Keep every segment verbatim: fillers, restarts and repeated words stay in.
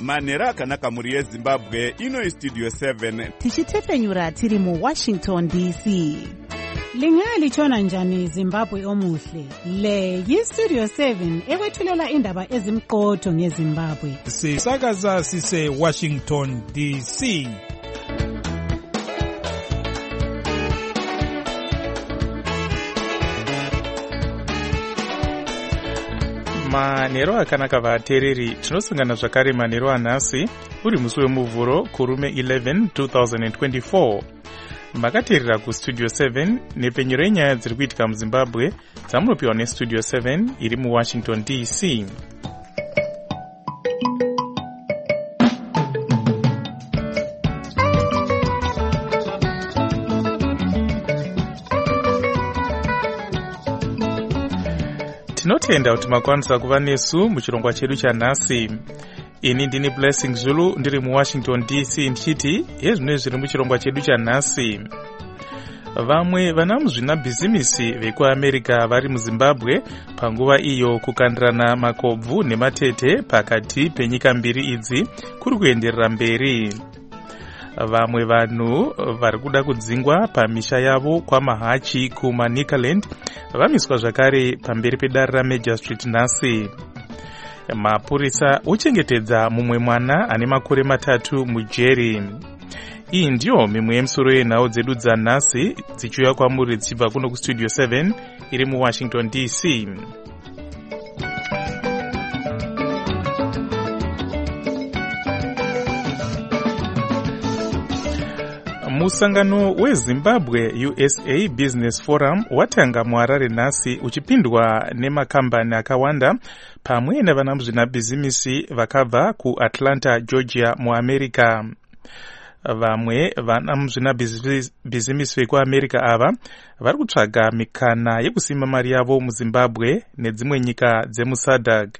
manhero akanaka mhuri yezimbabwe. Ino Studio seven tichitepfenyura tiri muWashington D C. Lingalitshona njani Zimbabwe omuhle? Le yiStudio seven ekwethulela indaba ezimqotho ngeZimbabwe. Sisakaza sise Washington D C. Manhero akanaka vatereri, tinosangana zvakare manhero anhasi uri musi wemuvhuro kurume eleven twenty twenty-four. Makateerera kuStudio seven nepfenyuro yenyaya dziri kuitika muZimbabwe dzamunopiwa neStudio seven iri muWashington D C. Tinotenda kuti makwanisa kuva nesu muchirongwa chedu chanhasi. Ini ndini Blessing Zulu ndiri muWashington D C ndichiti hezvino zviri muchirongwa chedu chanhasi. Vamwe vana muzvinabhizimisi vekuAmerica vari muZimbabwe panguva iyo kukandirana makobvu nematete pakati penyika mbiri idzi kuri kuenderera mberi. Vamwe vanhu vari kuda kudzingwa pamisha yavo kwamahachi kuManicaland vamiswa zvakare pamberi pedare raMajor Street nhasi. Mapurisa ochengetedza mumwe mwana ane makore matatu mujeri. Iyi ndiyo mimwe yemisoro yenhau dzedu dzanhasi dzichiuya kwamuri dzichibva kuno kuStudio seven iri muWashington D C. Musangano weZimbabwe U S A Business Forum watanga muHarare nhasi uchipindwa nemakambani akawanda pamwe nevana muzvinabhizimisi vakabva kuAtlanta, Georgia muAmerica. Vamwe vana muzvinabhizimisi vekuAmerica ava vari kutsvaga mikana yekusima mari yavo muZimbabwe nedzimwe nyika dzemuSADC.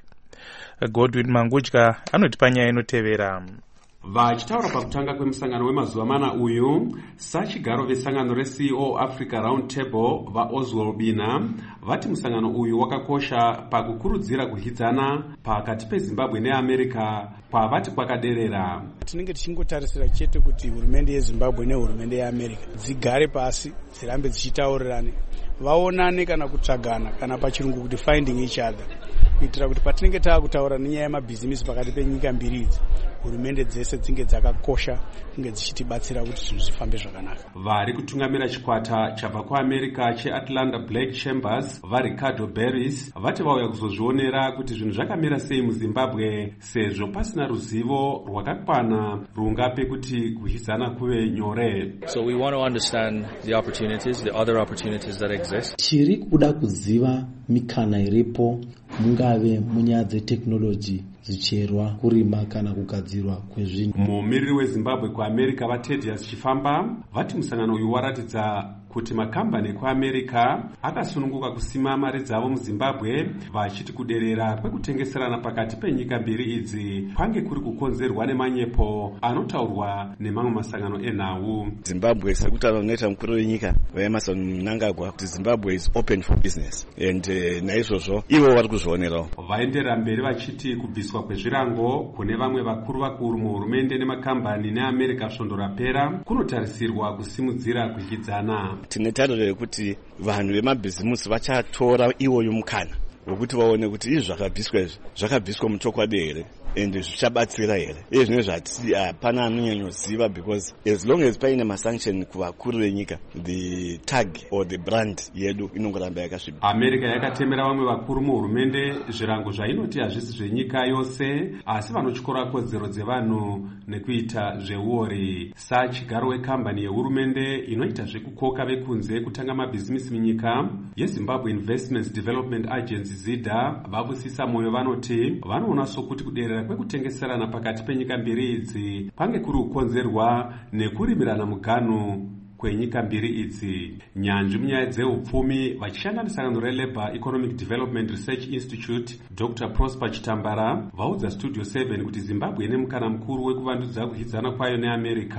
Godwin Mangudya anotipa nyaya inotevera. Vachitaura pakutanga kwemusangano wemazuva mana uyu, sachigaro vesangano reC E O Africa Round Table vaOswald Bina vati musangano uyu wakakosha pakukurudzira kuhidzana pakati peZimbabwe neAmerica kwavati kwakaderera. Tinenge tichingotarisira chete kuti hurumende yeZimbabwe nehurumende yeAmerica dzigare pasi dzirambe dzichitaurirana, vaonane kana kutsvagana kana pachirungu kuti finding each other, kuitira kuti patinenge taakutaura nenyaya yemabhizimisi pakati penyika mbiri idzi hurumende dzese dzinge dzakakosha kunge dzichitibatsira kuti zvinhu zvifambe zvakanaka. Vari kutungamira chikwata chabva kuAmerica cheAtlanta Black Chambers vaRicardo Barris vati vauya kuzozvionera kuti zvinhu zvakamira sei muZimbabwe sezvo pasina ruzivo rwakakwana rungape kuti kuhidzana kuve nyore. So we want to understand the opportunities, the other opportunities that exist. Tiri kuda kuziva mikana iripo mungave munyaya dzeteknoloji zicherwa kurima kana kugadzirwa kwezvinhu. Mumiriri weZimbabwe kuAmerica vaTedious Chifamba vati musangano uyu waratidza kuti makambani ekuAmerica akasununguka kusima mari dzavo muZimbabwe vachiti kuderera kwekutengeserana pakati penyika mbiri idzi kwange kuri kukonzerwa nemanyepo anotaurwa nemamwe masangano enhau. Zimbabwe sekutaura unoita mukuru wenyika vaEmerson Mnangagwa kuti Zimbabwe is open for business and uh, naizvozvo ivo vari kuzvionerawo. Vaenderera mberi vachiti kubviswa kwezvirango kune vamwe vakuru vakuru muhurumende nemakambani neAmerica svondo rapera kunotarisirwa kusimudzira kuhidzana. Tine tariro yekuti vanhu vemabhizimusi vachatora iwoyo mukana wekuti vaone kuti izvi zvakabviswa izvi zvakabviswa muchokwadi here ende zvichabatsira here. Izvi zvati hapana anonyanyoziva because as long as paine masanction kuvakuru venyika the tag or the brand yedu inongoramba yakasviba. America yakatemera vamwe vakuru muhurumende zvirango zvainoti hazvisi zvenyika yose asi vanotyora kodzero dzevanhu nekuita zveuori. Sachigaro wekambani yehurumende inoita zvekukoka vekunze kutanga mabhizimisi munyika yeZimbabwe Investments Development Agency ZIDA vavusisa moyo vanoti vanoona sokuti kuderera kwekutengeserana pakati penyika mbiri idzi kwange kuri kukonzerwa nekurimirana muganhu kwenyika mbiri idzi. Nyanzvi munyaya dzeupfumi vachishanda nesangano reLabour Economic Development Research Institute Doctor Prosper Chitambara vaudza Studio seven kuti Zimbabwe ine mukana mukuru wekuvandudza kuhidzana kwayo neAmerica.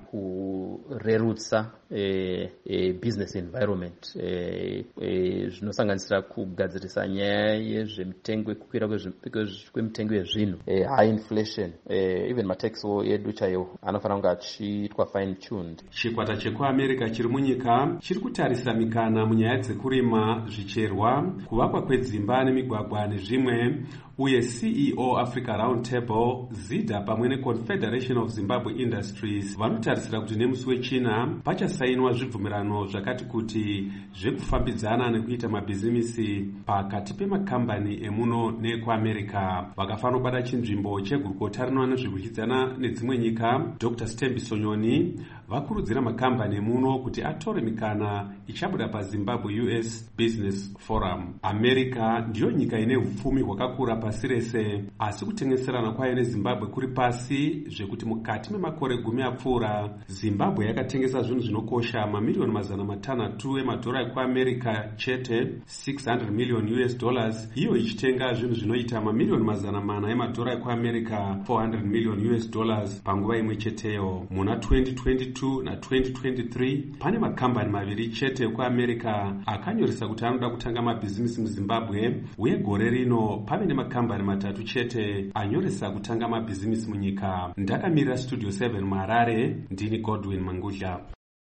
kurerutsa e, e, business environment e, e, zvinosanganisira kugadzirisa nyaya yezvemitengo kukwira kwemitengo yezvinhu e, high inflation e, even mataxo edu chaiwo anofanira kunge achiitwa fine tuned. Chikwata chekuamerica chiri munyika chiri kutarisa mikana munyaya dzekurima zvicherwa, kuvakwa kwedzimba nemigwagwa nezvimwe, uye C E O Africa Roundtable ZIDA pamwe neConfederation of Zimbabwe Industries vanotarisira kuti nemusi wechina pachasainwa zvibvumirano zvakati kuti zvekufambidzana nekuita mabhizimisi pakati pemakambani emuno neekuamerica. Vakafanira kubata chinzvimbo chegurukota rinoona nezvekudyidzana nedzimwe nyika, Doctor Stembi Sonyoni, vakurudzira makambani emuno kuti atore mikana ichabuda paZimbabwe U S Business Forum. America ndiyo nyika ine upfumi hwakakura pasi rese, asi kutengeserana kwayo neZimbabwe kuri pasi zvekuti mukati memakore gumi apfuura Zimbabwe yakatengesa zvinhu zvinokosha mamiliyoni mazana matanhatu emadhora ekuamerica chete, six hundred million U S dollars, iyo ichitenga zvinhu zvinoita mamiliyoni mazana mana emadhora ekuamerica, four hundred million U S dollars panguva imwe cheteyo. Muna twenty twenty-two na twenty twenty-three pane makambani maviri chete ekuamerica akanyoresa kuti anoda kutanga mabhizimisi muZimbabwe, uye gore rino pave nemakambani matatu chete anyoresa kutanga mabhizimisi munyika. Ndakamirira Studio seven muHarare, ndini Godwin Mangudla.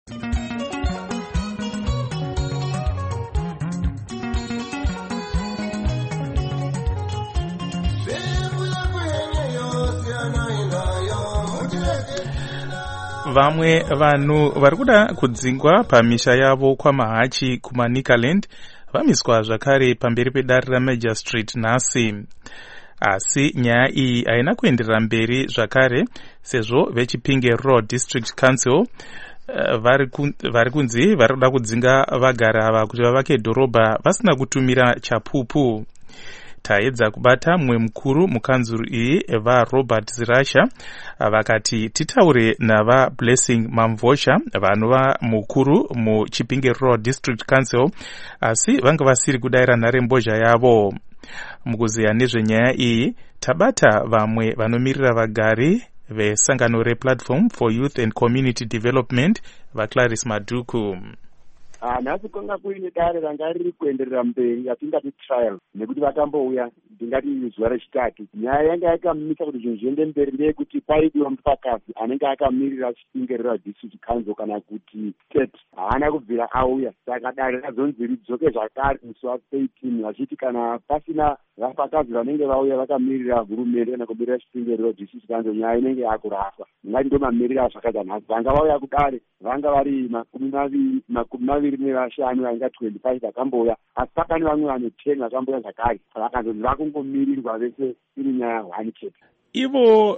Vamwe vanhu vari kuda kudzingwa pamisha yavo kwamahachi kumaNikaland vamiswa zvakare pamberi pedare raMajor Street nhasi. Asi nyaya iyi haina kuenderera mberi zvakare sezvo veChipinge Rural District Council uh, vari kunzi vari kuda kudzinga vagari ava kuti vavake dhorobha vasina kutumira chapupu. Taedza kubata mumwe mukuru mukanzuru iyi vaRobert Zirasha vakati titaure navaBlessing Mamvosha vanova mukuru muChipinge Rural District Council, asi vanga vasiri kudaira nharembozha yavo. Mukuziya nezvenyaya iyi tabata vamwe vanomirira vagari vesangano rePlatform for Youth and Community Development vaClarice Maduku. Nhasi kwanga kuine dare ranga riri kuenderera mberi yatingati trial, nekuti vakambouya ndingati zuva rechitatu. Nyaya yanga yakamisa kuti zvinhu zviende mberi ndeyekuti paidiwa mupfakazi anenge akamirira Chipinge Rural District Council kana kuti state haana kubvira auya, saka dare razonzi ridzoke zvakare musi wa-eighteen vachiti kana pasina vapfakazi vanenge vauya vakamirira hurumende kana kumirira Chipinge Rural District Council nyaya inenge yakuraswa. Ngati ndo mamiriro azvakaita nhasi. Vanga vauya kudare vanga vari makumi maviri makumi maviri nevashanu vainga twenty-five vakambouya, asi pakane vamwe vane ten vakambouya zvakare, vakazonzi vakungomirirwa vese iri nyaya one chete. Ivo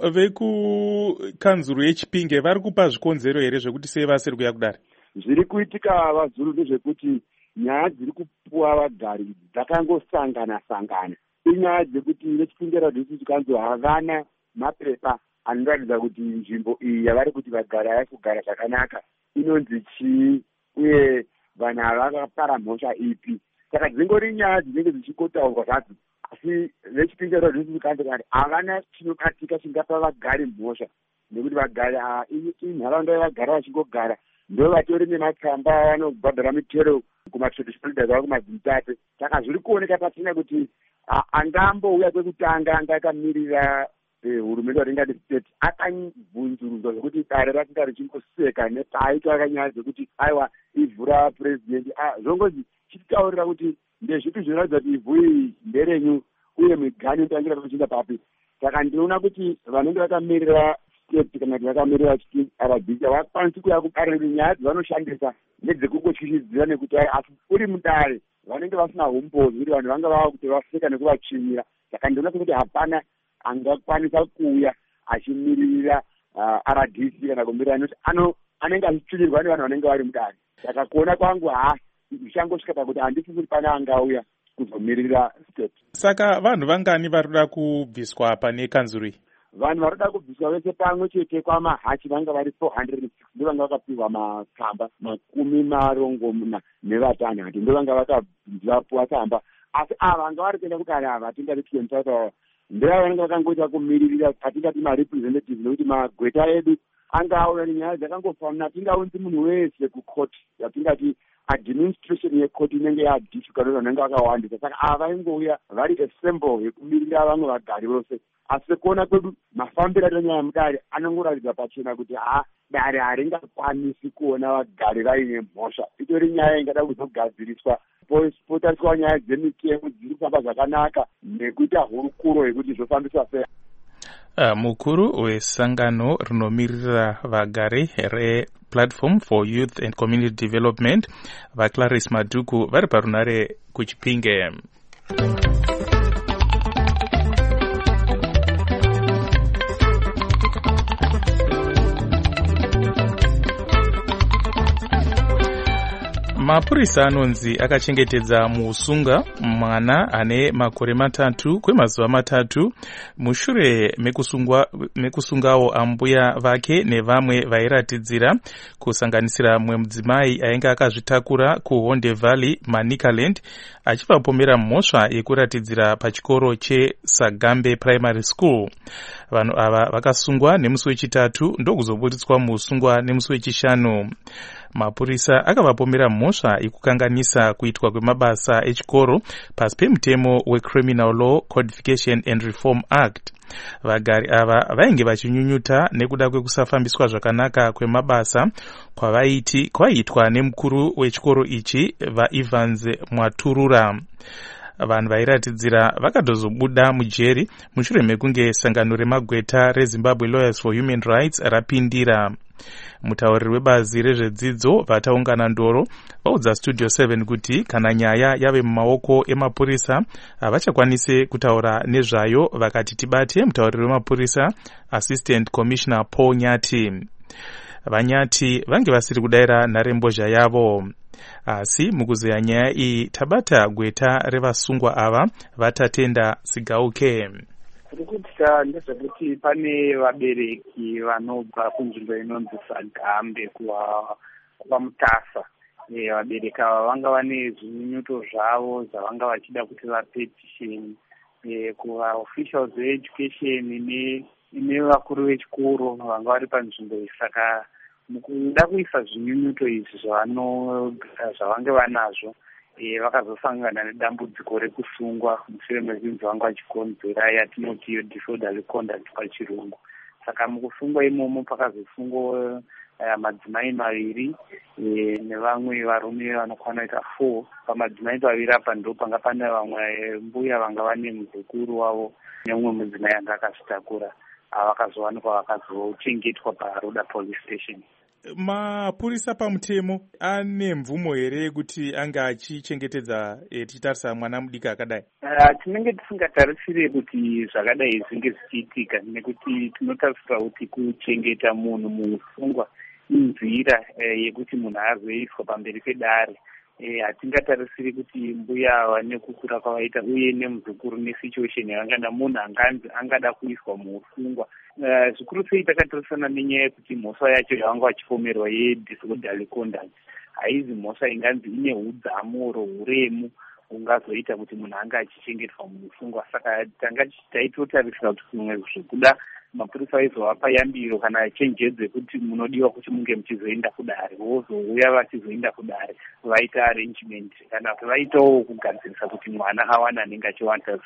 vekukanzuru yeChipinge vari kupa zvikonzero here zvekuti sei vasiri kuya kudare? Zviri kuitika vaZulu ndezvekuti nyaya dziri kupuwa vagari dzakangosangana sangana. Inyaya dzekuti veChipinge Rural District Council havana mapepa anoratidza kuti nzvimbo iyi yavari kuti vagari vari kugara zvakanaka inonzi chii, uye vanhu ava vakapara mhosva ipi. Saka dzingori nyaya dzinenge dzichikotaurwa zvadzo, asi veChipinge Rural District Council havana chinobatika chingapa vagari mhosva, nekuti vagari inharaunda yavagara vachingogara ndo vatori nematsamba vanobhadhara mitero kumatraditional leaders avo kumadzitate. Saka zviri kuoneka pasina kuti angambouya kwekutanga anga akamirira hurumende waringati state akabvunzurudza zvokuti dare ratinga richingoseka nepaaitwa akanyaya dzekuti aiwa ivhu rapurezidendi zvongozi chititaurira kuti ndezvipi zvinoratidza kuti ivhu iyi nderenyu uye migani inotangira pachinda papi. Saka ndinoona kuti vanenge vakamirira state kana kuti vakamirira R D C havakwanisi kuya kudare nekuti nyaya dzavanoshandisa ndedzekungotyichidzira nekuti asi uri mudare vanenge vasina homebozi kuti vanhu vanga vava kuti vaseka nekuvachimira. Saka ndinoona kuti hapana angakwanisa kuuya achimirira R D C kana kumirira nekuti anenge achitsivirwa nevanhu vanenge vari mudare. Saka kuona kwangu ha zvichangosvika pakuti handisi kuti pana angauya kuzomirira state. Saka vanhu vangani vari kuda kubviswa pane kanzuru iyi? Vanhu vari kuda kubviswa vese pamwe chete kwamahachi vanga vari four hundred six ndo vanga vakapihwa matsamba makumi marongomuna nevatanhatu ndo vanga vakapuwa tsamba, asi ava vanga vari kuenda kudare ava atingati twenty-five ava ndeva vanenge vakangoita kumiririra atingati marepresentative, nekuti magweta edu angaona nenyaya dzakangofanana tingaunzi munhu wese kukoti yatingati administration yekoti inenge yadifficult vanenge vakawandisa saka ava vaingouya vari assemble yekumirira vamwe vagari vose asi kuona kwedu mafambiro atonyaya mudare anongoratidza pachena kuti ha dare haringakwanisi kuona vagari vaine mhosva itori nyaya ingada kuzogadziriswa potariswa nyaya dzemitemo dziri kufamba zvakanaka nekuita hurukuro yekuti zvofambiswa sei. Uh, mukuru wesangano rinomirira vagari replatform for youth and community development vaClarice Maduku vari parunare kuchipinge. Mapurisa anonzi akachengetedza muusunga mwana ane makore matatu kwemazuva matatu mushure mekusungwa mekusungawo ambuya vake nevamwe vairatidzira kusanganisira mumwe mudzimai ainge akazvitakura kuHonde Valley Manicaland achivapomera mhosva yekuratidzira pachikoro cheSagambe Primary School. Vanhu ava vakasungwa nemusi wechitatu ndokuzoburitswa muusungwa nemusi wechishanu. Mapurisa akavapomera mhosva yekukanganisa kuitwa kwemabasa echikoro pasi pemutemo weCriminal Law Codification and Reform Act. Vagari ava vainge vachinyunyuta nekuda kwekusafambiswa zvakanaka kwemabasa kwavaiti kwaiitwa nemukuru wechikoro ichi vaEvans Mwaturura. Vanhu vairatidzira vakatozobuda mujeri mushure mekunge sangano remagweta reZimbabwe Lawyers for Human Rights rapindira. Mutauriri webazi rezvedzidzo vataungana ndoro vaudza Studio seven kuti kana nyaya yave mumaoko emapurisa havachakwanise kutaura nezvayo, vakati tibate mutauriri wemapurisa Assistant Commissioner Paul Nyati. Vanyati vange vasiri kudaira nharembozha yavo. Asi mukuzeya nyaya iyi tabata gweta revasungwa ava vatatenda Sigauke. Kurikutya ndezvekuti pane vabereki vanobva kunzvimbo inonzi Sagambe kuva Mutasa. Vabereki ava vanga vane zvinyunyuto zvavo zvavanga vachida kuti vapetisheni kuva officials veeducation nevakuru vechikoro vanga vari panzvimbo iyi. Saka mukuda kuisa zvinyunyuto izvi zvavange vanazvo vakazosangana nedambudziko rekusungwa mushure mekunzi vanga vachikonzera yatinoti iyo disorderly conduct pachirungu. Saka mukusungwa imomo pakazosungwa madzimai maviri nevamwe varume vanokwana kuita four. Pamadzimai maviri apa ndo panga pane vamwe mbuya vanga vane muzukuru wavo nemumwe mudzimai anga akazvitakura vakazowanikwa vakazochengetwa paRoda Police Station. Mapurisa pamutemo ane mvumo here yekuti anga achichengetedza tichitarisa mwana mudiki akadai? Uh, tinenge tisingatarisire kuti zvakadai zvinge zvichiitika nekuti tinotarisira kuti kuchengeta munhu musungwa inzira eh, yekuti munhu azoiswa pamberi pedare. Hatingatarisiri kuti mbuya vane kukura kwavaita uye nemuzukuru nesituation yavangana munhu anganzi angada kuiswa muusungwa. Zvikuru sei takatarisana nenyaya yekuti mhosva yacho yavanga vachipomerwa yedisorderly conduct haizi mhosva inganzi ine udzamu rohuremu ungazoita kuti munhu anga achichengetwa muusungwa. Saka tanga taitotarisira kuti kumwe zvekuda mapurisa vaizovapa yambiro kana chenjedzo yekuti munodiwa kuti munge muchizoenda kudare, vozouya vachizoenda kudare vaita arrangement kana kuti vaitawo kugadzirisa kuti mwana awana anenge achiwanta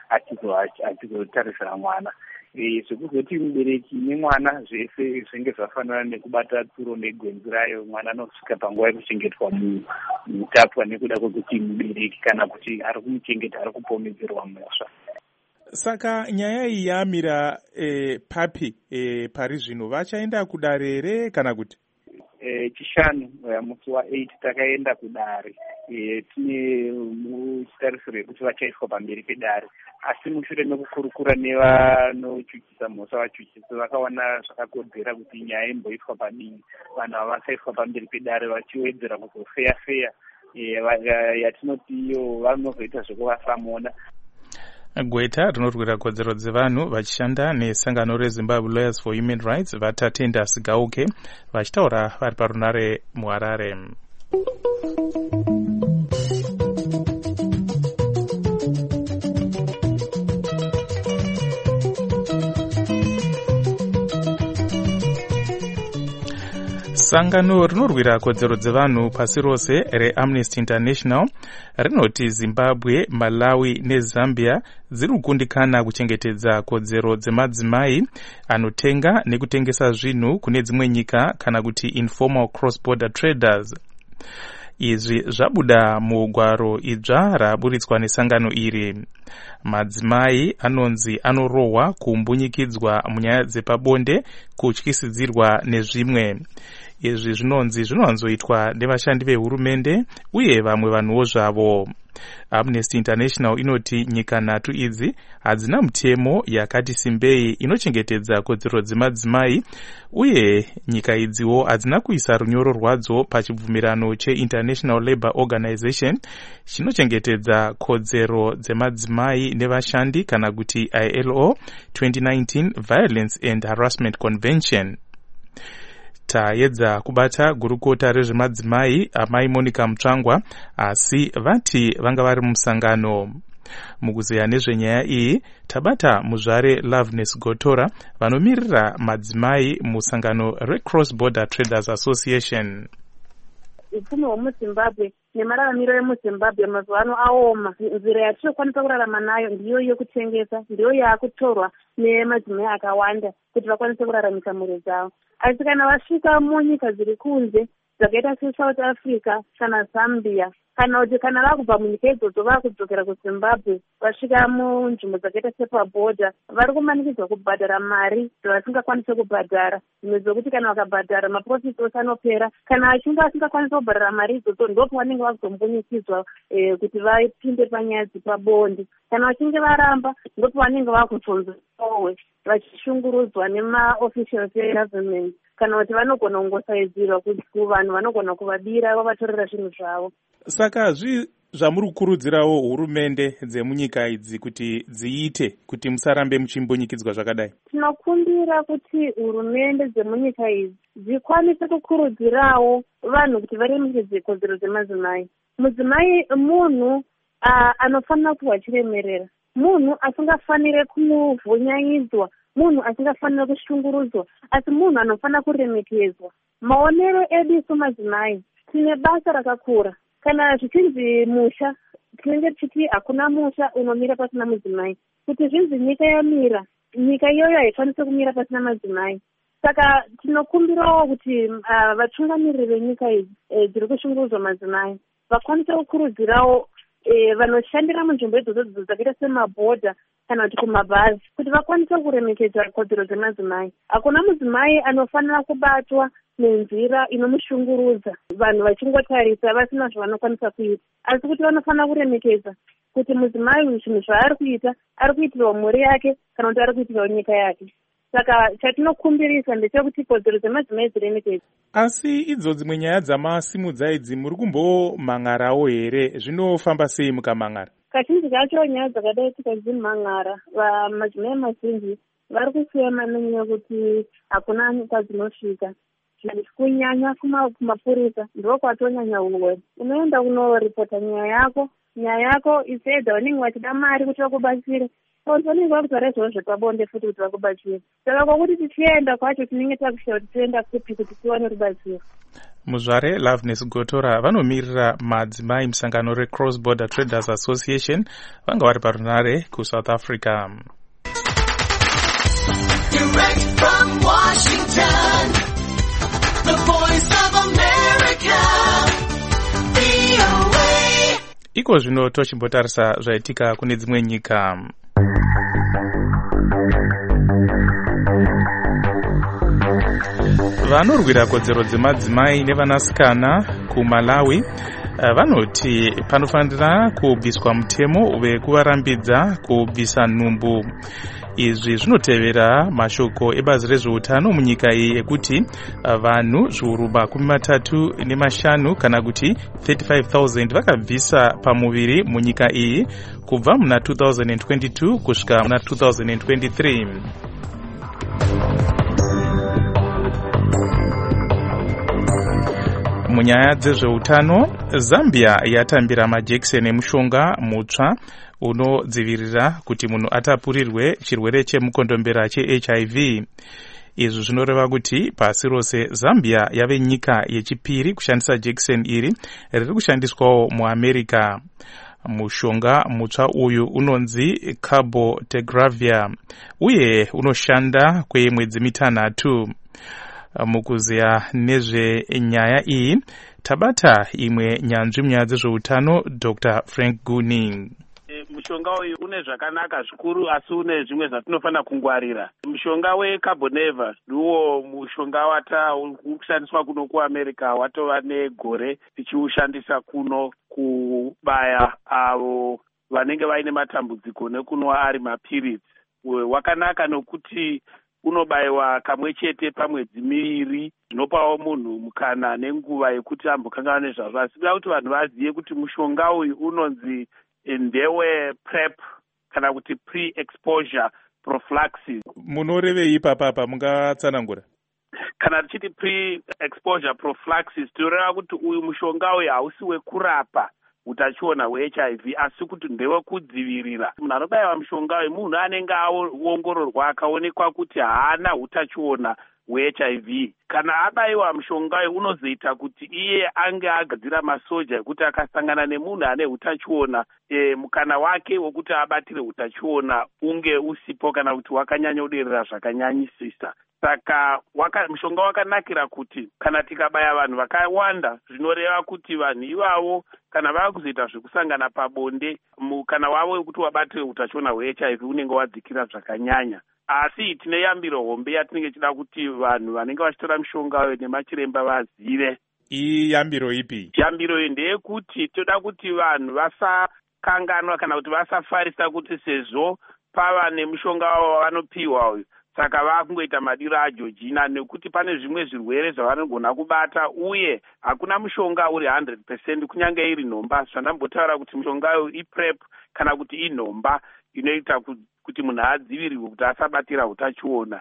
achizotarisira mwana. Zvekuzoti mubereki nemwana zvese zvinge zvafanana nekubata tsuro negwenzi rayo, mwana anosvika panguva yekuchengetwa mutapwa nekuda kwekuti mubereki kana kuti ari kumuchengeta ari kupomedzerwa mhosva. Saka nyaya iyi yamira e, papi e, pari zvino vachaenda kudare here kana kuti? E, chishanu musi wa8 takaenda kudare. E, tine muchitarisiro yekuti vachaiswa pamberi pedare, asi mushure mekukurukura nevanochuchisa mhosva vachuchisi vakaona zvakakodzera kuti nyaya imboiswa padii, vanhu havasaiswa pamberi pedare vachiwedzera kuzofeya feya e, yatinoti iyo vanozoita zvekuvasamona. Gweta rinorwira kodzero dzevanhu vachishanda nesangano reZimbabwe Lawyers for Human Rights vatatenda Sigauke vachitaura vari parunare muHarare. Sangano rinorwira kodzero dzevanhu pasi rose reAmnesty International rinoti Zimbabwe, Malawi neZambia dziri kukundikana kuchengetedza kodzero dzemadzimai anotenga nekutengesa zvinhu kune dzimwe nyika kana kuti informal cross-border traders. Izvi zvabuda mugwaro idzva raburitswa nesangano iri. Madzimai anonzi anorohwa kumbunyikidzwa munyaya dzepabonde, kutyisidzirwa nezvimwe. Izvi zvinonzi zvinowanzoitwa nevashandi vehurumende uye vamwe vanhuwo zvavo. Amnesty International inoti nyika nhatu idzi hadzina mutemo yakati simbei inochengetedza kodzero dzemadzimai, uye nyika idziwo hadzina kuisa runyoro rwadzo pachibvumirano cheInternational Labour Organization chinochengetedza kodzero dzemadzimai nevashandi kana kuti I L O twenty nineteen Violence and Harassment Convention. Taedza kubata gurukota rezvemadzimai amai Monica Mutsvangwa, asi vati vanga vari musangano. Mukuzeya nezvenyaya iyi tabata muzvare Loveness Gotora vanomirira madzimai musangano reCross Border Traders Association. Upfumi hwemuZimbabwe nemararamiro emuZimbabwe mazuva ano aoma. Nzira yatinokwanisa kurarama nayo ndiyo yekutengesa, ndiyo yakutorwa nemadzimai akawanda kuti vakwanise kuraramisa mhuri dzavo. Asi kana vasvika munyika dziri kunze dzakaita seSouth Africa kana Zambia, kana kuti kana vakubva munyika idzodzo vakudzokera kuZimbabwe vasvika munzvimbo dzakaita sepabhodha, vari kumanikidzwa kubhadhara mari dzavasingakwanise kubhadhara. Dzimwe dzokuti kana vakabhadhara maprofits ose anopera. Kana achinge asingakwanisa kubhadhara mari idzodzo ndopo vanenge vakuzombunyikidzwa eh, kuti vapinde panyaya dzepabonde. Kana vachinge varamba ndopo vanenge vakuzonzowe vachishungurudzwa nemaofficials egovernment, kana kuti vanogona kungosaidzirwa kuvanhu vanogona kuvabira vavatorera zvinhu zvavo. Saka zvi zvamuri kukurudzirawo hurumende dzemunyika idzi kuti dziite kuti musarambe muchimbunyikidzwa zvakadai? Tinokumbira kuti hurumende dzemunyika idzi dzikwanise kukurudzirawo vanhu kuti varemekedze kodzero dzemadzimai. Mudzimai munhu uh, anofanira kuva achiremerera, munhu asingafanire kuvhunyanyidzwa, munhu asingafanire kushungurudzwa, asi munhu anofanira kuremekedzwa. Maonero edu isu madzimai tine basa rakakura. Kana zvichinzi musha, tinenge tichiti hakuna musha unomira pasina mudzimai. Kuti zvinzi nyika yamira, nyika iyoyo haikwanisi kumira pasina madzimai. Saka tinokumbirawo kuti uh, vatungamiriri venyika idzi e, dziri kushungurudzwa madzimai vakwanise kukurudzirawo e, vanoshandira munzvimbo idzodzo dzakaita semabhodha kana kuti kumabhazi kuti vakwanise kuremekedza kodzero dzemadzimai. Hakuna mudzimai anofanira kubatwa nenzira inomushungurudza, vanhu vachingotarisa vasina zvavanokwanisa kuita, asi kuti vanofanira kuremekedza kuti mudzimai zvinhu zvaari kuita ari kuitirawo mhuri yake kana kuti ari kuitirawo nyika yake. Saka chatinokumbirisa ndechekuti kodzero dzemadzimai dziremekedzwe. Asi idzo dzimwe nyaya dzamasimudza idzi muri kumbomhan'arawo here? Zvinofamba sei mukamhan'ara? Kazhinji kacho nyaya dzakadai tikadzimhan'ara, madzimai mazhinji vari kusiyana nenyaya kuti hakuna nyika dzinosvika. Kunyanya kumapurisa ndiko kwatonyanya uwe. Unoenda kunoripota nyaya yako, nyaya yako isedza vanenge vachida mari kuti vakubatsire. Vanenge vakutaura izvozvo zvepabonde futi kuti vakubatsire. Saka kwakuti tichienda kwacho tinenge takushaura kuti tienda kupi kuti tiwane rubatsiro. Muzvare Loveness Gotora vanomirira madzimai musangano reCross Border Traders Association vanga vari parunare kuSouth Africa. Direct from Washington, the voice of America, V O A. Iko zvino tochimbotarisa zvaitika kune dzimwe nyika. Vanorwira kodzero dzemadzimai nevanasikana kuMalawi vanoti panofanira kubviswa mutemo wekuvarambidza kubvisa nhumbu. Izvi zvinotevera mashoko ebazi rezveutano munyika iyi ekuti vanhu zviuru makumi matatu nemashanu kana kuti thirty-five thousand vakabvisa pamuviri munyika iyi kubva muna two thousand twenty-two kusvika muna two thousand twenty-three. Munyaya dzezveutano, Zambia yatambira majekiseni emushonga mutsva unodzivirira kuti munhu atapurirwe chirwere chemukondombera cheH I V. izvi zvinoreva kuti pasi rose Zambia yave nyika yechipiri kushandisa jekiseni iri riri kushandiswawo muAmerica. Mushonga mutsva uyu unonzi Cabotegravir uye unoshanda kwemwedzi mitanhatu. Mukuziya nezvenyaya iyi tabata imwe nyanzvi munyaya dzezveutano Doctor Frank Guni. Mushonga uyu une zvakanaka zvikuru asi une zvimwe zvatinofanira kungwarira. Mushonga weCarboneva ndiwo mushonga wata kushandiswa kuno kuAmerica watova negore tichiushandisa kuno kubaya avo vanenge vaine matambudziko nekunwa ari mapirizi. Wakanaka nokuti unobayiwa kamwe chete pamwedzi miviri zvinopawo munhu mukana nenguva yekuti ambokangana nezvazvo. Asi kuda kuti vanhu vazive kuti mushonga uyu unonzi ndewe PrEP kana kuti pre-exposure prophylaxis. Munorevei papapa mungatsanangura? Kana tichiti pre-exposure prophylaxis tinoreva kuti uyu mushonga uyu hausi wekurapa utachiona hwe-H I V asi kuti ndewe kudzivirira. Munhu anobayiwa mushonga uyu munhu anenge aongororwa akaonekwa kuti haana utachiona hwe-H I V. Kana abayiwa mushonga uyu unozoita kuti iye ange agadzira masoja ekuti akasangana nemunhu ane utachiona e, mukana wake wekuti abatire utachiona unge usipo kana kuti wakanyanyoderera zvakanyanyisisa. Saka waka, mushonga wakanakira kuti kana tikabaya vanhu vakawanda zvinoreva kuti vanhu ivavo kana vava kuzoita zvekusangana pabonde mukana wavo wekuti wabatire utachiona hwe-H I V unenge wadzikira zvakanyanya. Asi tine yambiro hombe yatinenge tichida kuti vanhu vanenge vachitora mushonga uyu nemachiremba vazive. Iyi yambiro ipi? Yambiro iyi ndeyekuti toda kuti vanhu vasakanganwa kana kuti vasafarisa kuti sezvo pava nemushonga wavanopiwa uyu saka vakungoita madiro aJorgina nekuti pane zvimwe zvirwere zvavanogona kubata uye hakuna mushonga uri one hundred percent kunyange iri nhomba. Zvandambotaura kuti mushonga uyu iPrEP kana kuti inhomba inoita kuti munhu adzivirirwe kuti asabatira utachiona.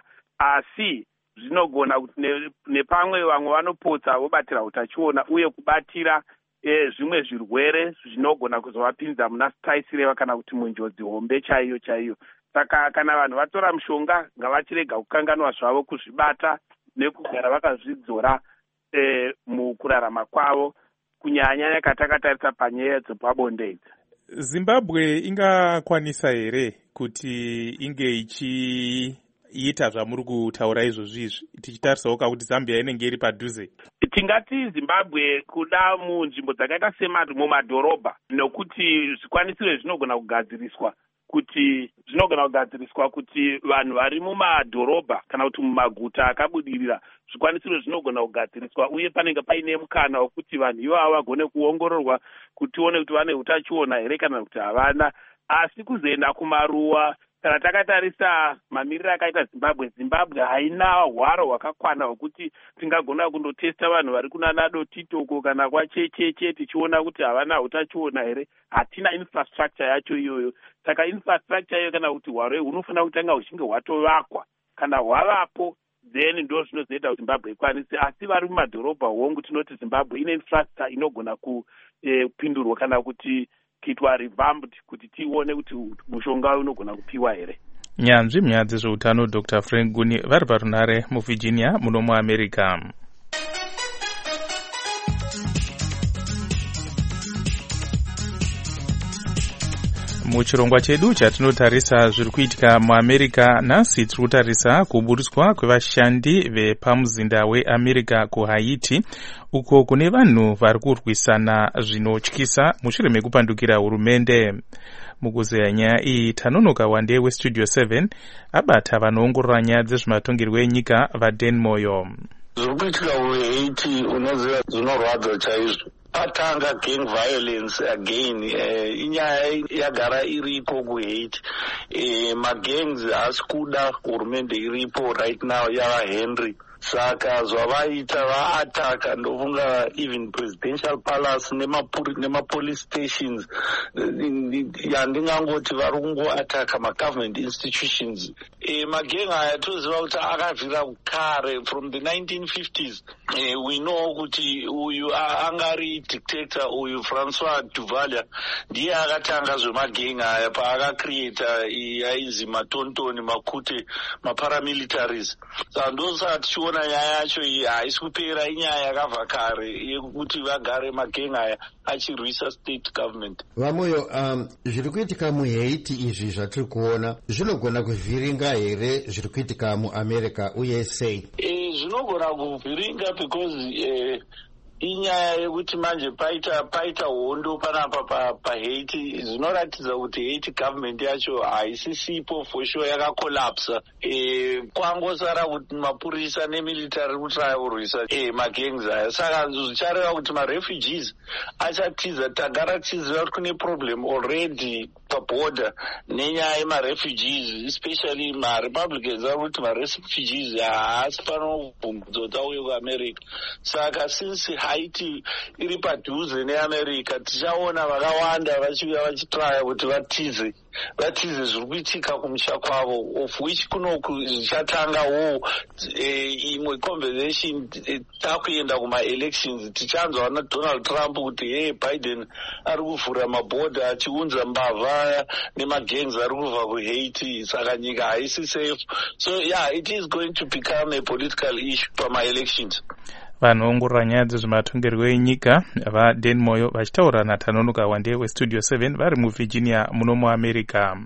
Asi zvinogona kuti nepamwe vamwe vanopotsa vobatira utachiona uye kubatira e, zvimwe zvirwere zvinogona kuzovapinza muna sitaisireva kana kuti munjodzi hombe chaiyo chaiyo. Saka kana vanhu vatora mushonga ngavachirega kukanganwa zvavo kuzvibata nekugara vakazvidzora e, mukurarama kwavo kunyanya katakatarisa panyaya dzepabonde idzi. Zimbabwe ingakwanisa here kuti inge ichiita zvamuri kutaura izvozvi izvi tichitarisawo kuti Zambia inenge iri padhuze? Tingati Zimbabwe kuda munzvimbo dzakaita semumadhorobha nokuti zvikwanisiro zvinogona kugadziriswa kuti zvinogona kugadziriswa kuti vanhu vari mumadhorobha kana kuti mumaguta akabudirira zvikwanisiro zvinogona kugadziriswa uye panenge paine mukana wekuti vanhu ivavo vagone kuongororwa kuti tione kuti vane utachiona here kana kuti havana. Asi kuzoenda kumaruwa kana takatarisa mamiriro akaita Zimbabwe, Zimbabwe haina hwaro hwakakwana hwekuti tingagona kundotesta vanhu vari kunana Dotitoko kana kwachecheche tichiona kuti havana utachiona here. Hatina infrastructure yacho iyoyo. Saka infrastructure iyoyo kana kuti hwaro hunofanira kutanga huchinge hwatovakwa. Kana hwavapo then ndo zvinozoita kuti Zimbabwe ikwanise. Asi vari mumadhorobha hongu tinoti Zimbabwe ine infrastructure inogona kupindurwa eh, kana kuti kitwa revamped kuti tione kuti mushonga unogona kupiwa here. Nyanzvi munyaya dzezveutano Doctor Frank Guni vari parunare muVirginia muno muAmerica. Muchirongwa chedu chatinotarisa zviri kuitika muAmerica nhasi tiri kutarisa kuburitswa kwevashandi vepamuzinda weAmerica kuHaiti uko kune vanhu vari kurwisana zvinotyisa mushure mekupandukira hurumende. Mukuzeya nyaya iyi tanonoka wande westudio seven abata vanoongorora nyaya dzezvematongerwo enyika vaDan Moyo. Zviri kuitika kuHaiti unoziva zvinorwadza chaizvo. Patanga gang violence again uh, inyaya yagara iripo kuHaiti. Uh, magangs haasi kuda hurumende iripo right now yava Henry. Saka zvavaita vaataka ndofunga even presidential palace nema police stations yandingangoti vari kungoataka ma government institutions e, magengi aya toziva kuti akabvira kare from the nineteen fifties. e, we know kuti uyu angari dictator uyu Francois Duvalier ndiye akatanga zvemagengi aya paakacreata yainzi matontoni makute maparamilitaries. Saka ndosaka tichiona nyaya yacho iyi haisi kupera, inyaya yakabva kare yekuti vagare magengi aya achirwisa state government. Vamoyo, um, zviri kuitika muHaiti izvi zvatiri kuona zvinogona kuvhiringa here zviri kuitika muAmerica uye sei? E, zvinogona kuvhiringa because eh, inyaya yekuti manje paita paita hondo panapa pa paHaiti zvinoratidza kuti Haiti government yacho haisisipo for sure, yakakolapsa. e, kwangosara kuti mapurisa nemilitary kutraya kurwisa e, magangs aya. Saka zvichareva kuti marefugees achatiza, tagara tiziva kuti kune problem already paborder nenyaya yemarefugees, especially marepublicans ari kuti marefugees haasi panobvumbudzo tauye kuamerica. Saka since Haiti iri padhuze neAmerica, tichaona vakawanda vachiuya vachitraya kuti vatize vatize zviri kuitika kumusha kwavo, of which kunoku zvichatanga wo e, imwe conversation e, takuenda kuma-elections. Tichanzwa naDonald Trump kuti hey, Biden ari kuvhura mabhodha achiunza mbavha nemagangs ari kubva kuHaiti, saka nyika haisi safe. So yeah, it is going to become a political issue pama-elections. vanoongorora nyaya dzezvematongerwo enyika vaDan Moyo vachitaura naTanonoka Wande weStudio seven vari muVirginia muno muAmerica.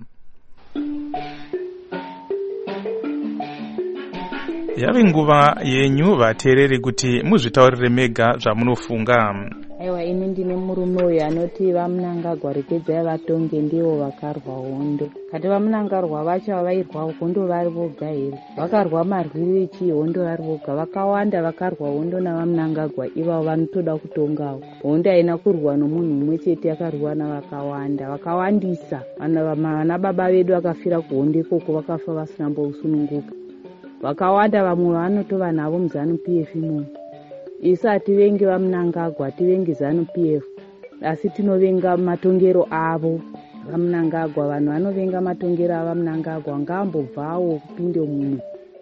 Yave nguva yenyu vateereri kuti muzvitaurire mega zvamunofunga. Aiwa, ini ndine murume uyu anoti vamunangagwa ripedzai vatonge ndivo vakarwa hondo. Kati vamunangarwa vacho vairwa hondo vari voga here? Vakarwa marwiri echihondo vari voga? Vakawanda vakarwa hondo navamunangagwa ivavo vanotoda kutongawo. Hondo haina kurwa nomunhu mumwe chete, yakarwa navakawanda, vakawandisa. Vana baba vedu vakafira kuhondo ikoko, vakafa vasina mbousununguka. Vakawanda vamwe vanotova navo muZanu P F imomo. Isu hativengi vamunangagwa, hativengi Zanu P F, asi tinovenga matongero avo vamunangagwa. Vanhu vanovenga matongero avo vamunangagwa, ngambobvawo kupinde mumwe.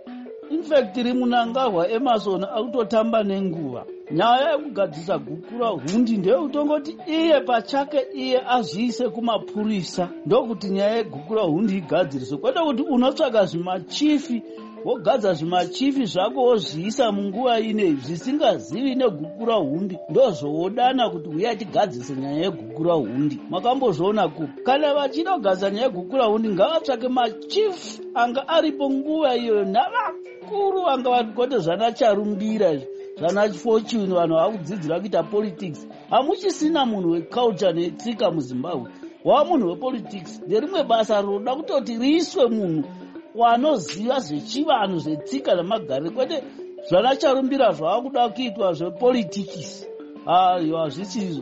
In fact, iri munangagwa Emerson akutotamba nenguva. Nyaya yekugadzisa gukura hundi ndeyekutongoti iye pachake iye azviise kumapurisa, ndokuti nyaya yegukura hundi igadziriswe. Kwete kuti unotsvaga zvimachifi wogadza zvimachifi zvako wozviisa munguva ine zvisingazivi negukura hundi, ndozvoodana kuti uya tigadzise nyaya yegukura hundi. Makambozviona ku kana vachinogadza nyaya yegukura hundi ngavatsvake machifi anga aripo nguva iyoyo navakuru vanga vagote zvana Charumbira zvana Fortune, vanhu vakudzidzira kuita politics. Hamuchisina munhu weculture netsika muZimbabwe, wava munhu wepolitics. Nderimwe basa rinoda kutoti riiswe munhu wanoziva zvechivanhu zvetsika namagariro, kwete zvana Charumbira zvavakuda kuitwa zvepolitics. Aiwa, hazvisizvo.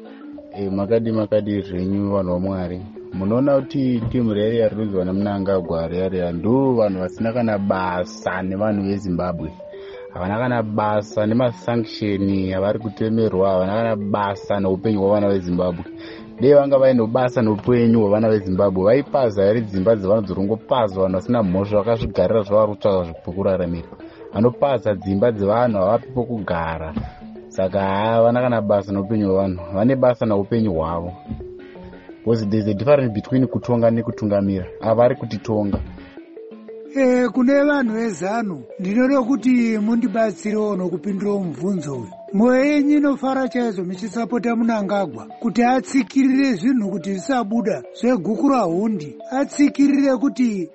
E, makadi makadi zvenyu vanhu vaMwari. Munoona kuti timu reri yarinonzwa namunangagwa reri ndo vanhu vasina kana basa nevanhu veZimbabwe. Havana kana basa nemasanction avari kutemerwa, havana kana basa neupenyu hwavana veZimbabwe. Dei vanga vaine basa neupenyu hwavana veZimbabwe, vaipaza here dzimba dzevanhu dzirongopazwa vanhu vasina mhosva vakazvigarira zvavari kutsvaga zvekuraramira. Vanopaza dzimba dzevanhu havapi pokugara. Saka havana kana basa neupenyu hwavanhu, vane basa neupenyu hwavo. Because there is a difference between kutonga nekutungamira. Avari kutitonga. Eh, kune vanhu veZanu ndinoda kuti mundibatsirewo nokupindurawo mubvunzo uyu. Mwoyo yenyu inofara chaizvo muchisapota Munangagwa kuti atsikirire zvinhu kuti zvisabuda zvegukura hundi, atsikirire kuti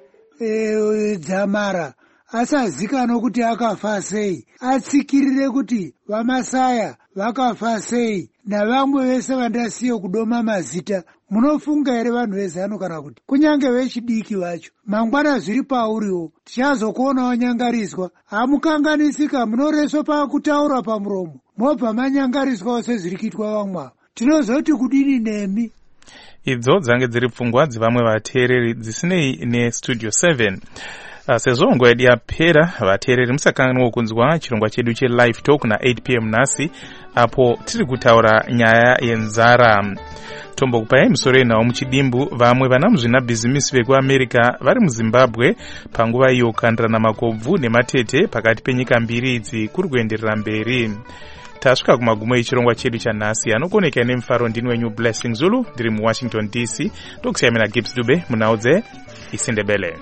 e, Dzamara asazikanwa kuti akafa sei, atsikirire kuti vaMasaya vakafa sei, navamwe vese vandasiye kudoma mazita. Munofunga here vanhu veZanu kana kuti kunyange vechidiki vacho mangwana zviri pauriwo tichazokuonawo nyangariswa? Hamukanganisika, munoreswa pakutaura pamuromo mobva manyangariswawo sezviri kuitwa vamwe. Tinozoti kudini nemi? Idzo dzange dziri pfungwa dzevamwe vateereri dzisinei neStudio seven. uh, sezongo yadi yapera vateereri musakanganwa kunzwa chirongwa chedu che-live talk na eight p m nhasi apo tiri kutaura nyaya yenzara. Tombokupai musoro yenhau muchidimbu vamwe vana muzvinabhizimisi vekuamerica vari muzimbabwe panguva iyo kukandirana makobvu nematete pakati penyika mbiri idzi kuri kuenderera mberi. Tasvika kumagumo echirongwa chedu chanhasi. Anokoneka nemufaro ndini wenyu Blessing Zulu ndiri muwashington D C ndokusiyana na Gibbs Dube munhau dzeIsindebele.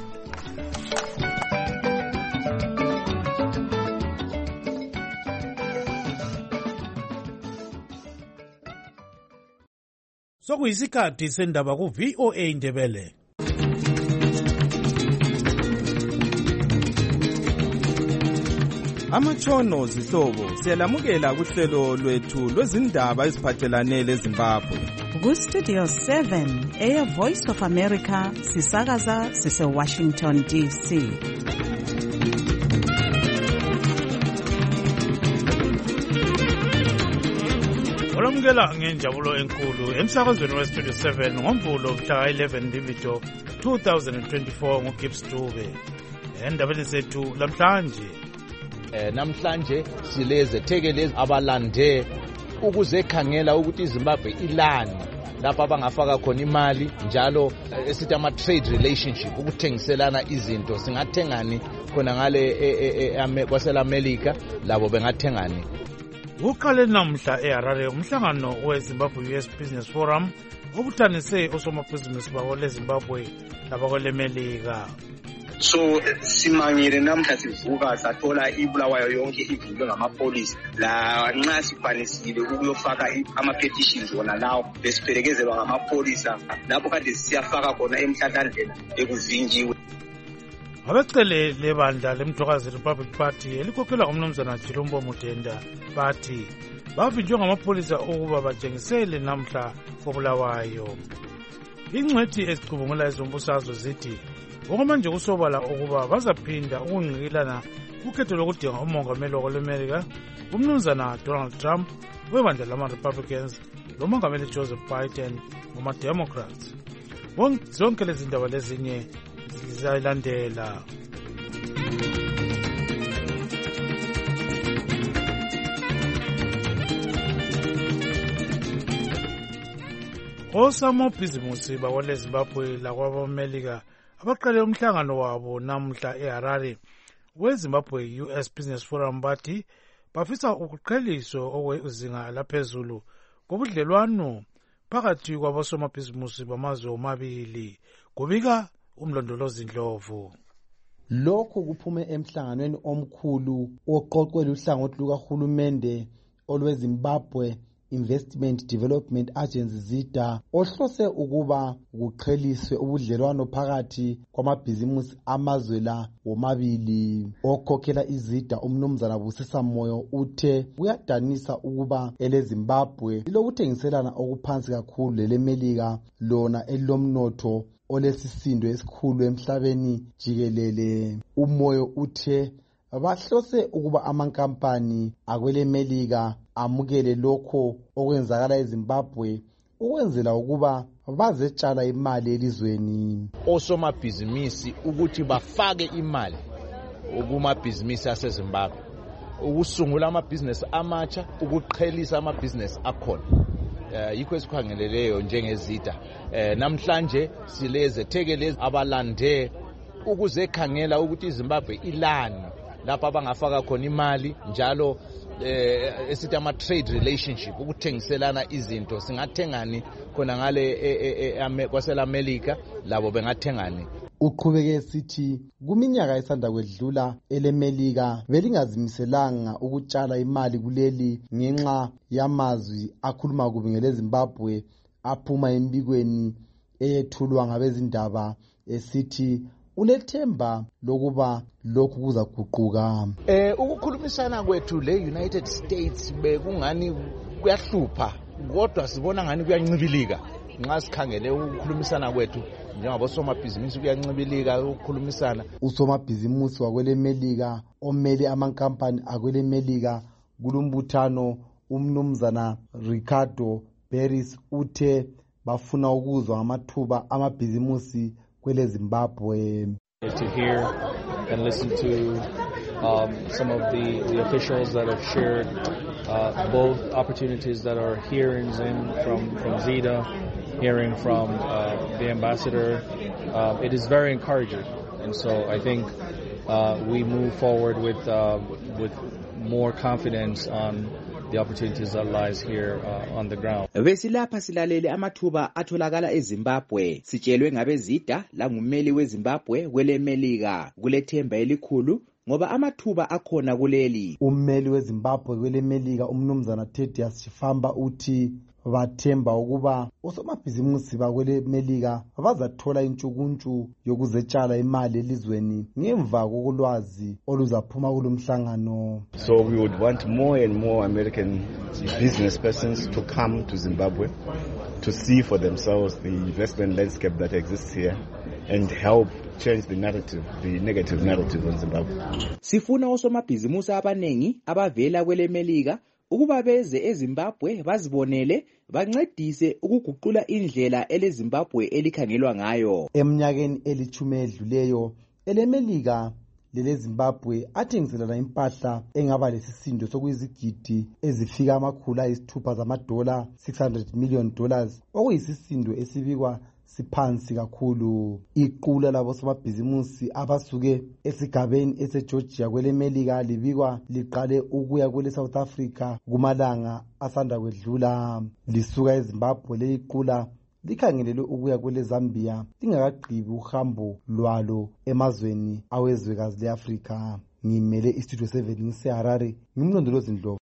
Sokuyisikhathi sendaba ku V O A Ndebele. Amatshono zihlobo siyalamukela kuhlelo lwethu lwezindaba eziphathelane leZimbabwe. Ku Studio seven eya Voice of America sisakaza sise Washington D C. Olamukela ngenjabulo enkulu emsakazweni we Studio seven ngomvulo mhla eleven Ndivito twenty twenty-four nguGibbs Dube. Endabeni zethu lamhlanje Eh, namhlanje sileze thekelezi abalande ukuze khangela ukuthi iZimbabwe ilani lapha abangafaka khona imali njalo esithi ama trade relationship ukuthengiselana izinto singathengani khona ngale kwaseLamelika labo bengathengani. Uqale namhla eHarare umhlangano weZimbabwe U S Business Forum obuthanise osomabhizinisi bawo leZimbabwe labakoLemelika. So simangile namhla sivuka sathola ibulawayo yonke ivinjwe ngamapolisi la nxa sifanisile ukuyofaka ama-petitions wona lawo besiphelekezelwa ngamapolisa lapho kade siyafaka khona emhlathandlela ekuvinjiwe. Abecele lebandla lemthokazi Republic Party elikhokhelwa ngumnumzana Chilombo Mutenda bathi bavinjwe ngamapolisa ukuba batshengisele namhla kobulawayo. Ingcwethi ezicubungula ezombusazwe zithi okwamanje kusobala ukuba bazaphinda ukungqikilana kukhetho lokudinga umongameli wakwelemelika umnumzana Donald Trump webandla lama-Republicans lomongameli Joseph Biden wama-Democrats. Zonke lezi ndaba lezinye zizayilandela. Osomabhizinisi bakweleZimbabwe lakwabamelika abaqale umhlangano wabo namhla eHarare weZimbabwe U S Business Forum bathi bafisa ukuqheliswa okwezinga laphezulu kobudlelwano phakathi kwabosomabhizinisi bamazwe omabili. Kubika umlondolozi Ndlovu. Lokho kuphume emhlanganweni omkhulu oqoqwe luhlangothi lukahulumende olweZimbabwe Investment Development Agency ZIDA ohlose ukuba kuqheliswe ubudlelwano phakathi kwamabhizinisi amazwe la womabili. Okhokhela iZIDA umnumzana Busisa Moyo uthe kuyadanisa ukuba eleZimbabwe lilokuthengiselana okuphansi kakhulu lelemelika lona elilomnotho olesisindo esikhulu emhlabeni jikelele. Umoyo uthe bahlose ukuba amankampani akwelemelika amukele lokho okwenzakala eZimbabwe ukwenzela ukuba bazetshala imali elizweni. Osomabhizinisi ukuthi bafake imali kumabhizinisi aseZimbabwe ukusungula amabhizinisi amatsha ukuqhelisa amabhizinisi akhona. Uh, yikho esikhangeleleyo njengezida. Uh, namhlanje sileze thekelezi abalande ukuze khangela ukuthi iZimbabwe ilani lapha abangafaka khona imali njalo eh esithi ama trade relationship ukuthengiselana izinto singathengani khona ngale kwaseLamelika labo bengathengani. Uqhubeke sithi kuminyaka esanda kwedlula elemelika belingazimiselanga ukutshala imali kuleli ngenxa yamazwi akhuluma kubi ngeleZimbabwe aphuma embikweni eyethulwa ngabezindaba esithi ulethemba lokuba lokhu kuzaguquka. Eh ukukhulumisana kwethu le United States bekungani kuyahlupha kodwa sibona ngani kuyancibilika nxa sikhangele ukukhulumisana kwethu njengabosomabhizinisi kuyancibilika ukukhulumisana. Usomabhizinisi wakwelemelika omele amankampani akwelemelika kulumbuthano umnumzana Ricardo Beris uthe bafuna ukuzwa ngamathuba amabhizinisi kweleZimbabwe. To hear and listen to um, some of the, the officials that have shared uh, both opportunities that are here in Zim from, from Zeta, hearing from uh, the ambassador, uh, it is very encouraging. And so I think uh, we move forward with, uh, with more confidence on the opportunities that lies here uh, on the ground. Besilapha silalele amathuba atholakala eZimbabwe. Sitshelwe ngabezida langummeli weZimbabwe kwele Melika kulethemba elikhulu ngoba amathuba akhona kuleli. Ummeli weZimbabwe kwele Melika umnumzana Thaddeus Chifamba uthi bathemba ukuba osomabhizimusi bakwele Melika bazathola intshukuntshu yokuzetshala imali elizweni ngemva kokulwazi oluzaphuma kulomhlangano. So we would want more and more American business persons to come to Zimbabwe to see for themselves the investment landscape that exists here and help change the narrative, the negative narrative on Zimbabwe. Sifuna osomabhizimusi abanengi abavela kwele Melika ukuba beze eZimbabwe bazibonele bancedise ukuguqula indlela eleZimbabwe elikhangelwa ngayo. Eminyakeni elithumi edluleyo elemelika leleZimbabwe athengiselana impahla engaba lesisindo sokuyizigidi ezifika amakhulu ayisithupha zamadola six hundred million dollars okuyisisindo esibikwa siphansi kakhulu. Iqula labo somabhizimusi abasuke esigabeni eseGeorgia kwele Melika libikwa liqale ukuya kwele South Africa kumalanga asanda kwedlula. Lisuka eZimbabwe leyiqula likhangelelwe ukuya kwele Zambia lingakagqibi uhambo lwalo emazweni awezwekazi leAfrika. Ngimele iStudio seven ngiseHarare ngimlondolozi Ndlovu.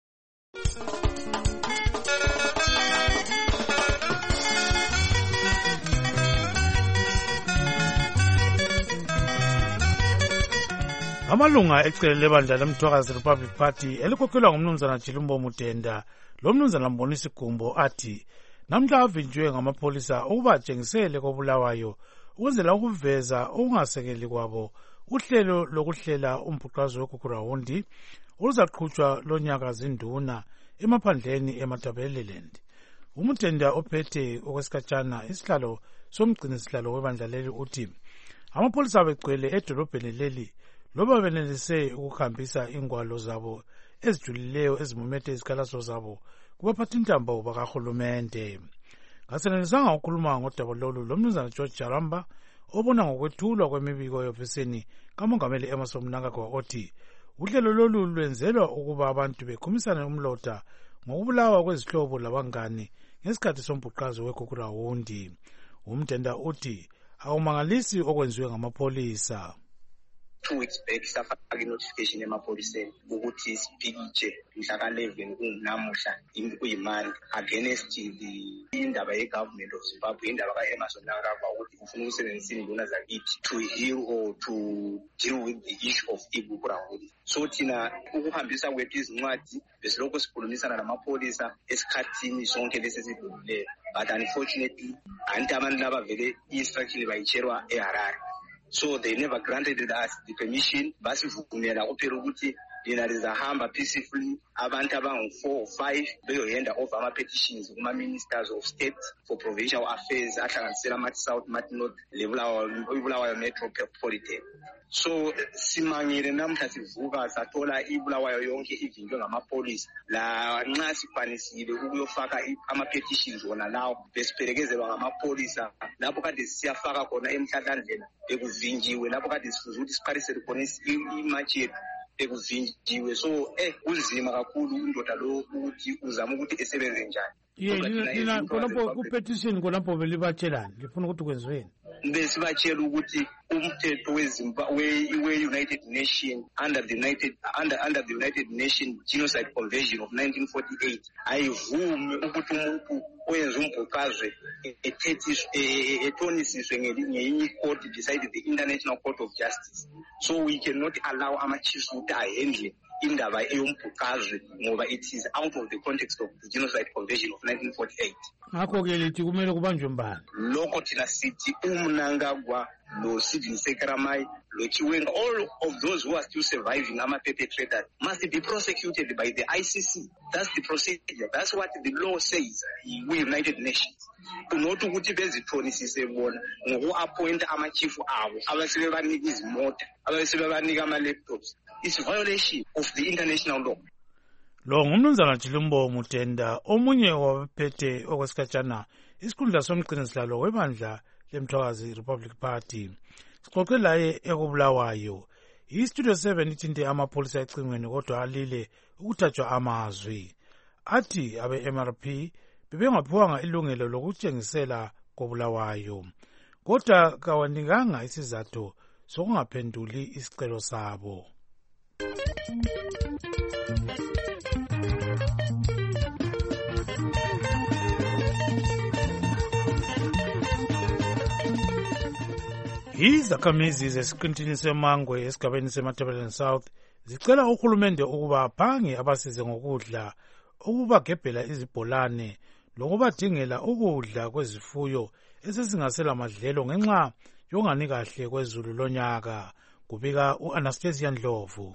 Amalunga ecele lebandla lemthwakazi Republic Party elikhokhelwa ngumnumzana Chilumbo Mutenda lo mnumzana Mbonisi Gumbo athi namhla avinjwe ngamapholisa ukuba atshengisele kobulawayo ukwenzela ukuveza ukungasekeli kwabo uhlelo lokuhlela umbhuqazo weGugurawundi oluzaqhutshwa lonyaka zinduna emaphandleni eMatabeleland. Umutenda ophethe okwesikhatshana isihlalo somgcini sihlalo webandla leli uthi amapholisa begcwele edolobheni leli loba benelise ukuhambisa ingwalo zabo ezijulileyo ezimumethe izikhalazo zabo kubaphathintambo bakahulumente. Ngasenelisanga ukukhuluma ngodaba lolu lomnumzana George Jaramba obona ngokwethulwa kwemibiko yofisini kamongameli Emmerson Mnangagwa othi uhlelo lolu lwenzelwa ukuba abantu bekhumisane umlota ngokubulawa kwezihlobo labangani ngesikhathi sombhuqazo weGugurawundi. Umtenda uthi awumangalisi okwenziwe ngamapholisa. Two weeks back safaka notification emapholiseni ukuthi sipikitshe mhla ka eleven kungunamuhla kuyimani against the indaba ye-government of Zimbabwe, indaba ka-Emmerson Mnangagwa ukuthi ufuna ukusebenzisa induna zakithi to heal or to deal with the issue of iGugurawundi. So thina ukuhambisa kwethu izincwadi besilokho sikhulumisana namapholisa esikhathini sonke lesisidlulileyo, but unfortunately anti abantu laba vele i-instruction bayitsherwa eHarare. So they never granted us the permission. Basivumela kuphela ukuthi lina lizahamba peacefully abantu abangu four or five beyohenda over ama-petitions kuma-ministers of state for provincial affairs ahlanganisela mathi South, mathi North, lebulawayo metropolitan. So simangile namhla sivuka sathola ibulawayo yonke ivinjwe ngamapholisa la nxa sikwanisile ukuyofaka ama-petitions wona lawo besiphelekezelwa ngamapholisa lapho kade siyafaka khona emhlatlandlela bekuvinjiwe, lapho kade sifuze ukuthi siqalisele khona imatshi yethu bekuvinjiwe. So eh kunzima kakhulu indoda lo ukuthi uzama ukuthi esebenze njani. Ye nina khonapho ku-petition khonapho belibatshelani lifuna ukuthi kwenziweni? Besibatshela ukuthi umthetho weZimbabwe we-United Nations under the United under under the United Nations Genocide Convention of nineteen forty-eight ayivumi ukuthi umuntu oyenza umbhuqazwe ethonisiswe ngenye i-court beside the International Court of Justice. So we cannot allow ama-chiefs ukuthi ahendle indaba eyombhukazwe ngoba it is out of the context of the Genocide Convention of nineteen forty-eight. Ngakho ke lithi kumele kubanjwe mbali. Lokho thina sithi uMnangagwa lo Sidney Sekeramai lo Chiwenga, all of those who are still surviving ama perpetrators must be prosecuted by the I C C. That's the procedure. That's what the law says. We United Nations. Not ukuthi bezithonisise bona ngoku-appoint ama-chief abo abasebe banika izimota abasebe banika ama-laptops. It's violation of the international law. Lo ngumnumzana Jilimbo Mutenda, omunye wabaphethe okwesikhatshana isikhundla somgcinisihlalo webandla leMthwakazi Republic Party. Sixoxe laye ekubulawayo. I-Studio seven ithinte amapholisa ecingweni kodwa alile ukuthathwa amazwi. Athi abe-M R P bebengaphiwanga ilungelo lokutshengisela kobulawayo. Kodwa kawanikanga isizathu sokungaphenduli isicelo sabo. Izakhamizi zesiqintini seMangwe esigabeni seMatabeleland South zicela uhulumende ukuba aphange abasize ngokudla ukubagebhela izibholane lokubadingela ukudla kwezifuyo esesingasela madlelo ngenxa yongani kahle kwezulu lonyaka. Kubika u-Anastasia Ndlovu.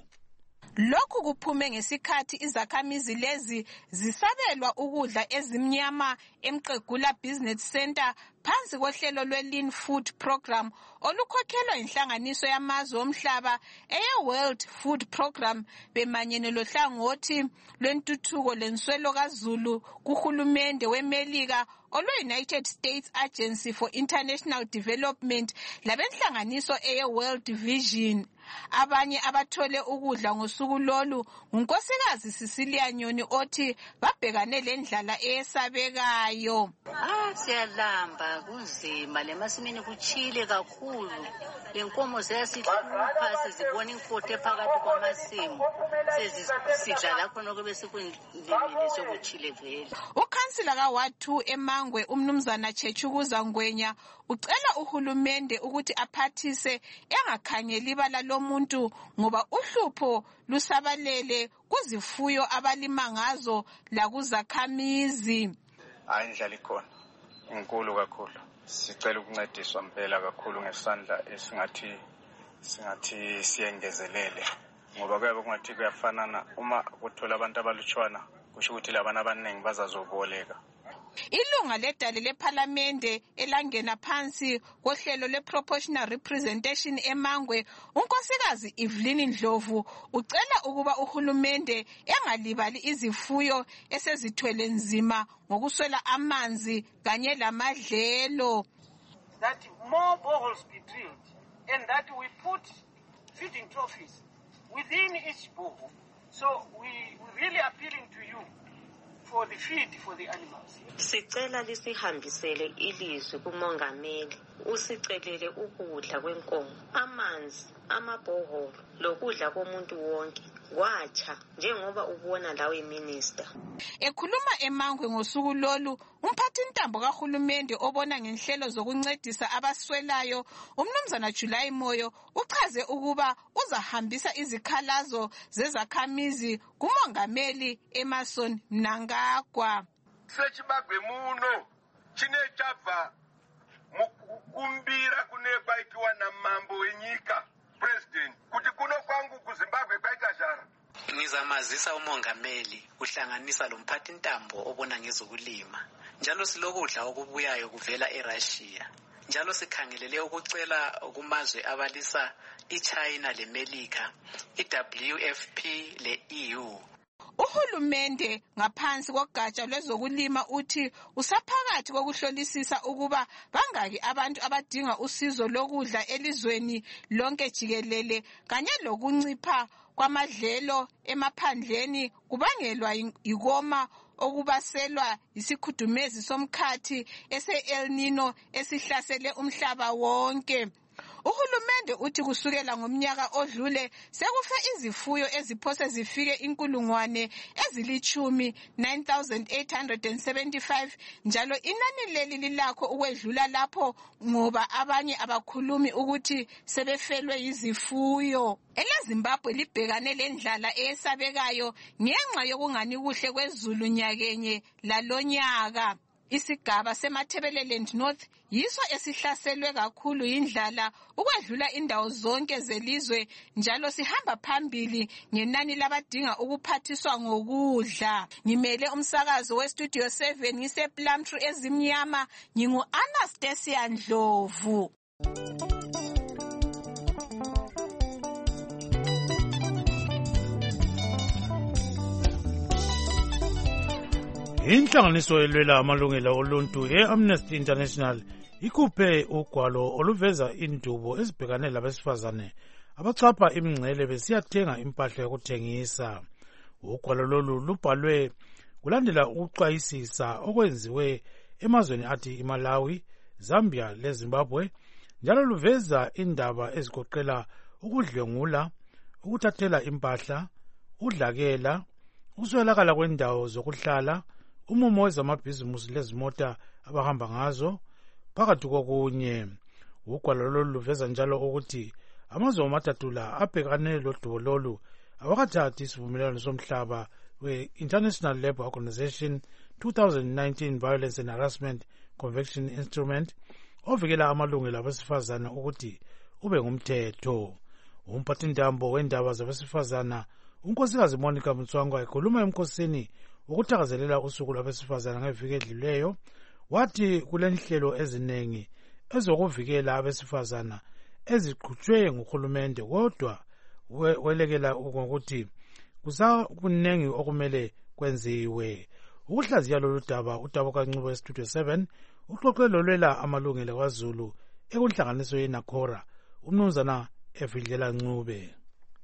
Lokhu kuphume ngesikhathi izakhamizi lezi zisabelwa ukudla ezimnyama eMqegula Business Center phansi kohlelo lwe-Lean Food Program olukhokhelwa inhlanganiso yamazwe omhlaba eye-World Food Program bemanyene lohlangothi lwentuthuko lenswelo kaZulu kuhulumende weMelika olwe-United States Agency for International Development labenhlanganiso eye-World Vision. Abanye abathole ukudla ngosuku lolu unkosikazi Cecilia Nyoni othi babhekane lendlala eyesabekayo. Ah, siyalamba kunzima lemasimini kuchile kakhulu. Lenkomo ziyasihlupha sizibona imfotho phakathi kwamasimu. Sezisidla lapho nokube sikundimile sokuchile vele. Ukhansila kaWard two eMangwe umnumzana Chechukuza Ngwenya ucela uhulumende ukuthi aphathise engakhanyeli ibala lomuntu ngoba uhlupho lusabalele kuzifuyo abalima ngazo lakuzakhamizi. Hayi indlela ikhona inkulu kakhulu. Sicela ukuncediswa mpela kakhulu ngesandla esingathi singathi siyengezelele ngoba kuyabe kungathi kuyafanana uma kuthola abantu abalutshwana kusho ukuthi labana abaningi bazazoboleka. Ilunga ledale leParliamente elangena phansi kohlelo leProportional Representation eMangwe unkosikazi Evelyn Ndlovu ucela ukuba uhulumende engalibali izifuyo esezithwele nzima ngokuswela amanzi kanye lamadlelo. That more boreholes be drilled and that we put feeding trophies within each borehole. So we really appealing to you for the feed for the animals. Sicela lisihambisele ilizwi kumongameli usicelele ukudla kwenkomo amanzi amabhoholo lokudla komuntu wonke kwacha njengoba ubona lawe minister. Ekhuluma eMangwe ngosuku lolu umphathi intambo kahulumende obona ngenhlelo zokuncedisa abaswelayo umnumzana July Moyo uchaze ukuba uzahambisa izikhalazo zezakhamizi kumongameli Emerson Mnangagwa. Sechibagwe muno chine chabva mukumbira kunekwa ikiwa na mambo enyika president kuti kuno kwangu kuZimbabwe kwaita jara. Ngizamazisa umongameli uhlanganisa lo mphathi intambo obona ngezokulima njalo silokudla okubuyayo kuvela eRussia njalo sikhangelele ukucela kumazwe abalisa iChina leMelika iW F P leE U. Uhulumende ngaphansi kogatsha lwezokulima uthi usaphakathi kokuhlolisisa ukuba bangaki abantu abadinga usizo lokudla elizweni lonke jikelele kanye lokuncipha kwamadlelo emaphandleni kubangelwa yikoma okubaselwa isikhudumezi somkhathi ese-El Nino esihlasele umhlaba wonke. Uhulumende uthi kusukela ngomnyaka odlule sekufe izifuyo eziphose zifike inkulungwane ezilithumi nine thousand eight hundred seventy-five njalo inani leli lilakho ukwedlula lapho ngoba abanye abakhulumi ukuthi sebefelwe yizifuyo. EleZimbabwe libhekane lendlala eyesabekayo ngenxa yokungani kuhle kwezulu nyakenye lalonyaka. Isigaba seMatabeleland North yiso esihlaselwe kakhulu indlala ukwedlula indawo zonke zelizwe njalo sihamba phambili ngenani labadinga ukuphathiswa ngokudla. Ngimele umsakazo weStudio seven ngisePlumtree ezimnyama ngingu-Anastasia Ndlovu. Inhlanganiso elwela amalungelo oluntu e-Amnesty International ikhuphe ugwalo oluveza indubo ezibhekane labesifazane abachapha imingcele besiyathenga impahla yokuthengisa. Ugwalo lolu lubhalwe kulandela ukuxwayisisa okwenziwe emazweni athi iMalawi, Zambia leZimbabwe, njalo luveza indaba ezigoqela ukudlwengula, ukuthathela impahla, udlakela, ukuswelakala kwendawo zokuhlala, umumo wezamabhizimusi lezimota abahamba ngazo, phakathi kokunye. Ugwalo lolu luveza njalo ukuthi amazwe amathathu la abhekane lodubo lolu awakathathi isivumelwano somhlaba we-International Labour Organization twenty nineteen Violence and Harassment Convention Instrument ovikela amalungelo abesifazana ukuthi ube ngumthetho. Umphathintambo wendaba zabesifazana unkosikazi Monica Mtswangwa ekhuluma emkhosini ukuthakazelela usuku lwabesifazana ngeviki edluleyo wathi kulenhlelo eziningi ezokuvikela abesifazana eziqhutshwe nguhulumende kodwa welekela ngokuthi kusakuningi okumele kwenziwe. Ukuhlaziya lolu daba uDabuka Ncube weStudio seven uxoxe lolwela amalungelo kwaZulu ekunhlanganiso yeNakora umnumzana Efidlela Ncube.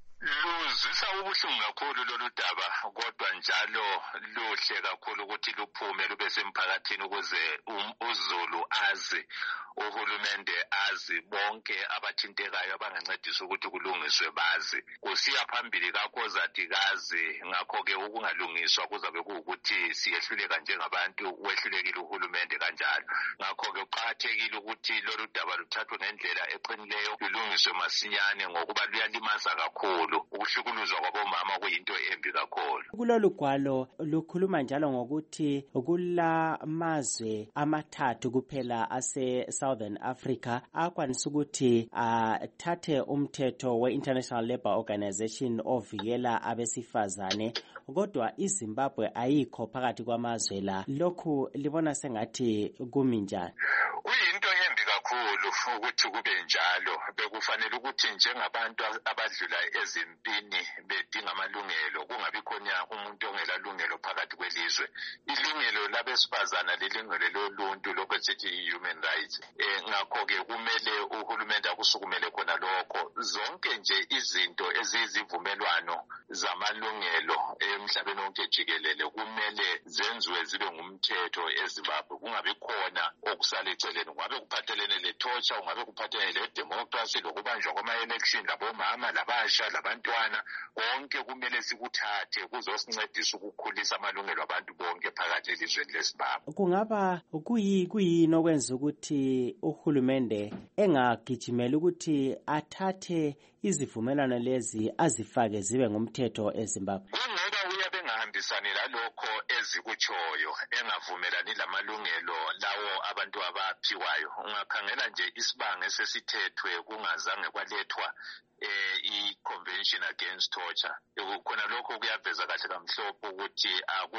Luzisa ubuhlungu kakhulu lolu daba kodwa njalo luhle kakhulu ukuthi luphume lube semphakathini ukuze uZulu azi, uhulumende azi, bonke abathintekayo abangancedisa ukuthi kulungiswe bazi. Kusiya phambili kaKhozathi kazi, ngakho-ke ukungalungiswa kuzabe kuwukuthi siyehluleka njengabantu, wehlulekile uhulumende kanjalo. Ngakho-ke kuqakathekile ukuthi lolu daba luthathwe ngendlela eqinileyo, lulungiswe masinyane ngokuba luyalimaza kakhulu. Ukuhlukuluzwa kwabomama kuyinto embi kakhulu. Kulolu gwalo lukhuluma njalo ngokuthi kula mazwe amathathu kuphela ase Southern Africa akwanisa ukuthi athathe umthetho we-International Labour Organization ovikela abesifazane, kodwa iZimbabwe ayikho phakathi kwamazwe la. Lokhu libona sengathi kumi njani? Kuyinto embi kakhulu ukuthi kube njalo. Bekufanele ukuthi njengabantu abadlula ezimpini bedinga amalungelo kungabi khona umuntu ongelalungelo phakathi kwelizwe. Ilungelo labesifazana lilungelo loluntu lokho esithi human rights. Eh ngakho-ke kumele uhulumende akusukumele khona lokho. Zonke nje izinto eziyizivumelwano zamalungelo emhlabeni wonke jikelele kumele zenziwe zibe ngumthetho eZimbabwe. Kungabi khona okusala eceleni, ngabe kuphathelene le-torture, ngabe kuphathelene le-democracy, lokubanjwa kwama-election, labomama, labasha, labantwana, konke kumele sikuthathe kuzosincedisa ukukhulisa amalungelo abantu bonke phakathi elizweni leZimbabwe. Kungaba kuyi kuyini okwenza ukuthi uhulumende engagijimela ukuthi athathe izivumelwano lezi azifake zibe ngumthetho eZimbabwe? Kungoba uyabe engahambisani lalokho ezikutshoyo, engavumelani lamalungelo lawo abantu abaphiwayo. Ungakhangela nje isibanga esesithethwe kungazange kwalethwa eh i-Convention Against Torture. Khona lokho kuyaveza kahle kamhlophe ukuthi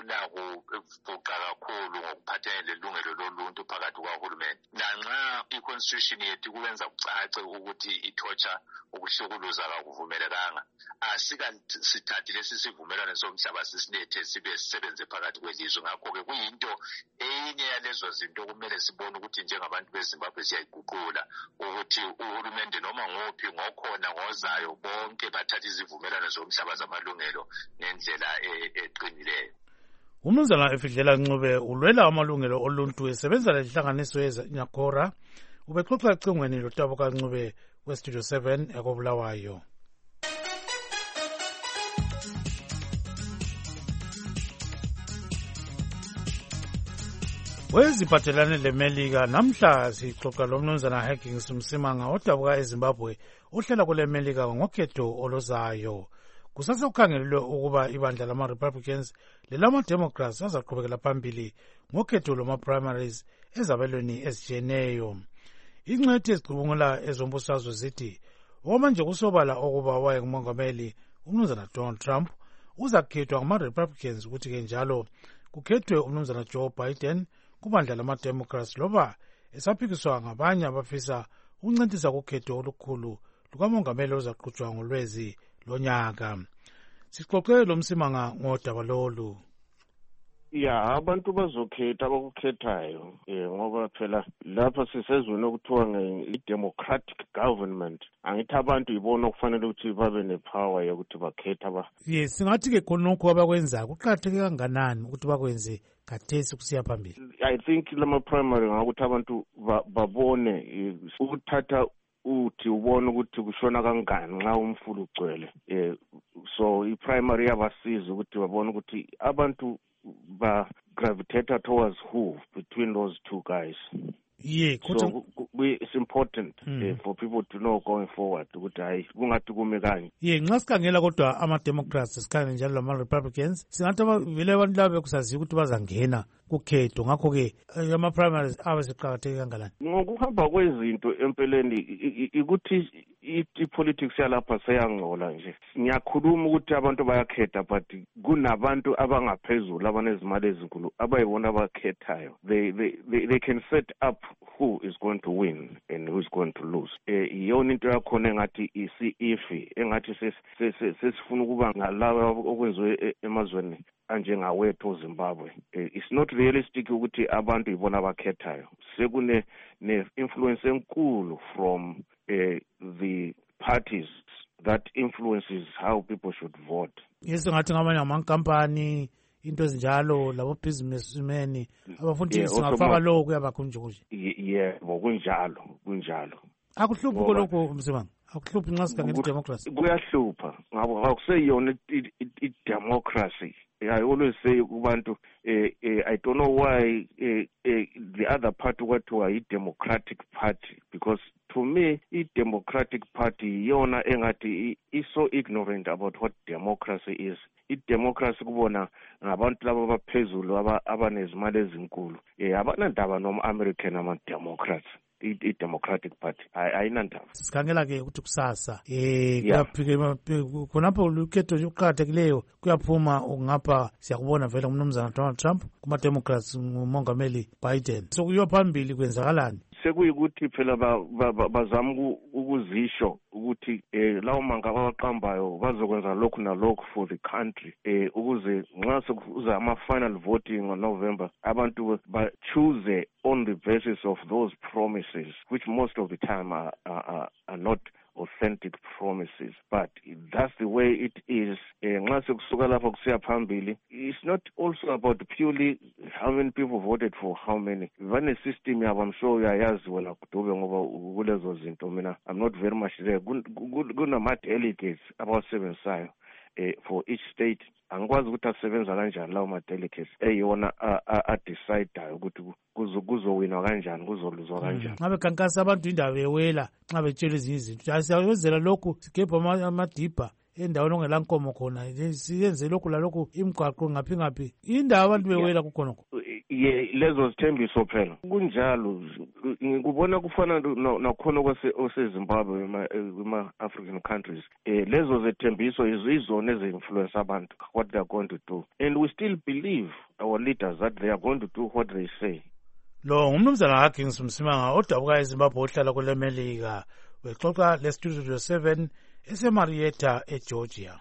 akulakufuqa kakhulu ngokuphathelene lelungelo loluntu phakathi kwahulumende. Lanxa i-Constitution yethu kuwenza kucace ukuthi i-torture, ukuhlukuluza akuvumelekanga, asika sithathe lesi sivumelwano somhlaba sisilethe sibe sisebenze phakathi kwelizwe. Ngakho-ke kuyinto enye yalezo zinto kumele sibone ukuthi njengabantu beZimbabwe siyayiguqula ukuthi uhulumende noma ngophi ngokhona ngozayo bonke bathatha izivumelwano zomhlaba zamalungelo ngendlela eqinileyo. Umnumzana Efidlela Ncube ulwela amalungelo oluntu esebenza lenhlanganiso yeNakora ubexoxa ecingweni loDabuka Ncube westudio seven ekobulawayo. Weziphathelane leMelika namhla sixoxa lomnumzana Hagins Msimanga odabuka eZimbabwe ohlala kule Melika ngokhetho oluzayo. Kusase kukhangelelwe ukuba ibandla lama-Republicans lelama-Democrats azaqhubekela phambili ngokhetho lwama-primaries ezabelweni ezitshiyeneyo. Ingcwethi ezicubungula ezombusazwe zithi okwamanje kusobala okuba wayengumongameli umnumzana Donald Trump uzakhethwa ngama-Republicans ukuthi-ke njalo kukhethwe umnumzana Joe Biden kubandla lama-Democrats loba esaphikiswa ngabanye abafisa ukuncintisa kukhetho olukhulu lukamongameli ozaqhutshwa ngolwezi lonyaka. Sixoxe lo Msimanga ngodaba lolu. Ya abantu bazokhetha abakukhethayo eh ngoba phela lapha sisezweni okuthiwa nge-democratic government angithi abantu ibona okufanele ukuthi babe nepower yokuthi bakhetha ba. Yes, singathi ke khonokho abakwenza kuqhatheke kanganani ukuthi bakwenze kathesi kusiya phambili. I think lama primary ngakuthi abantu babone ukuthatha uthi ubona ukuthi kushona kangani nxa umfulu ugcwele. Eh so i primary yabasiza ukuthi babone ukuthi abantu ba gravitate towards who between those two guys. Yeah, so we, it's important mm. uh, for people to know going forward ukuthi hayi kungathi kume kanye. Yeah, nxa sikhangela kodwa ama-Democrats sikhangela njalo lama-Republicans singathi vele abantu laba bekusaziya ukuthi bazangena kukhetho ngakho-ke ama-primaries abe seqakatheke kangalani. Ngokuhamba kwezinto empeleni ikuthi i-politics yalapha seyangcola nje. Ngiyakhuluma ukuthi abantu bayakhetha but kunabantu abangaphezulu abanezimali ezinkulu abayibona abakhethayo. They, they, they, they can set up who is going to win and who is going to lose. Iyona into yakhona engathi isi-ifi engathi sesifuna ukuba ngalaba okwenziwe emazweni anjengawethu Zimbabwe. It's not realistic ukuthi abantu ibona abakhethayo. Sekune ne-influence enkulu from uh, the parties that influences how people should vote. Yes, ngathi ngamanye amankampani into ezinjalo labo businessmen abafuna singafaka lokho kuyabakho nje kunje. Yebo kunjalo kunjalo. Akuhluphi kolokho Msimanga. Akuhluphi nxa sikhangela i-democracy. Kuyahlupha ngabo akuseyona i-democracy. I always say kubantu eh, eh, I don't know why eh, eh, the other party kwathiwa i-Democratic Party, because to me i-Democratic Party yona engathi is so ignorant about what democracy is. I-democracy kubona ngabantu laba abaphezulu abanezimali ezinkulu. Eh abanandaba noma-American ama-Democrats. I-Democratic Party ayinandaba. Sikhangela ke ukuthi kusasa eh kuyaphika khonapho ukhetho luqhakathekileyo kuyaphuma ngapha siyakubona vele umnumzana Donald Trump kuma Democrats ngumongameli Biden. So kuyo phambili kwenzakalani? Sekuyikuthi phela bazama ukuzisho ukuthi eh lawo manga abaqambayo bazokwenza lokhu nalokhu for the country eh ukuze nxa sekuza ama final voting on November abantu ba choose on the basis of those promises, which most of the time are, are, are not authentic promises, but that's the way it is. It's not also about purely how many people voted for how many. When a system, I'm sure I'm not very much there. Good delegates about seven side for each state. Angikwazi ukuthi asebenza kanjani lawo ma-delegates eyona a-decide ukuthi kuzowinwa kanjani kuzoluzwa kanjani. Ngabe kankasa abantu indaba ewela nxa betshela ezinye izinto siyawenzela lokhu sigebha amadibha endaweni ongela nkomo khona siyenze lokhu lalokhu imigwaqo ngaphi ngaphi indaba abantu bewela kukhonokho. Ye lezo zithembiso phela kunjalo ngikubona kufana nakhona kwaseZimbabwe ema-African countries. Eh lezo zethembiso izizona eze-influence abantu what they are going to do, and we still believe our leaders that they are going to do what they say. Lo ngumnumzana Hagins Msimanga odabuka eZimbabwe ohlala kule Melika wexoxa le Studio seven eseMarietta eGeorgia.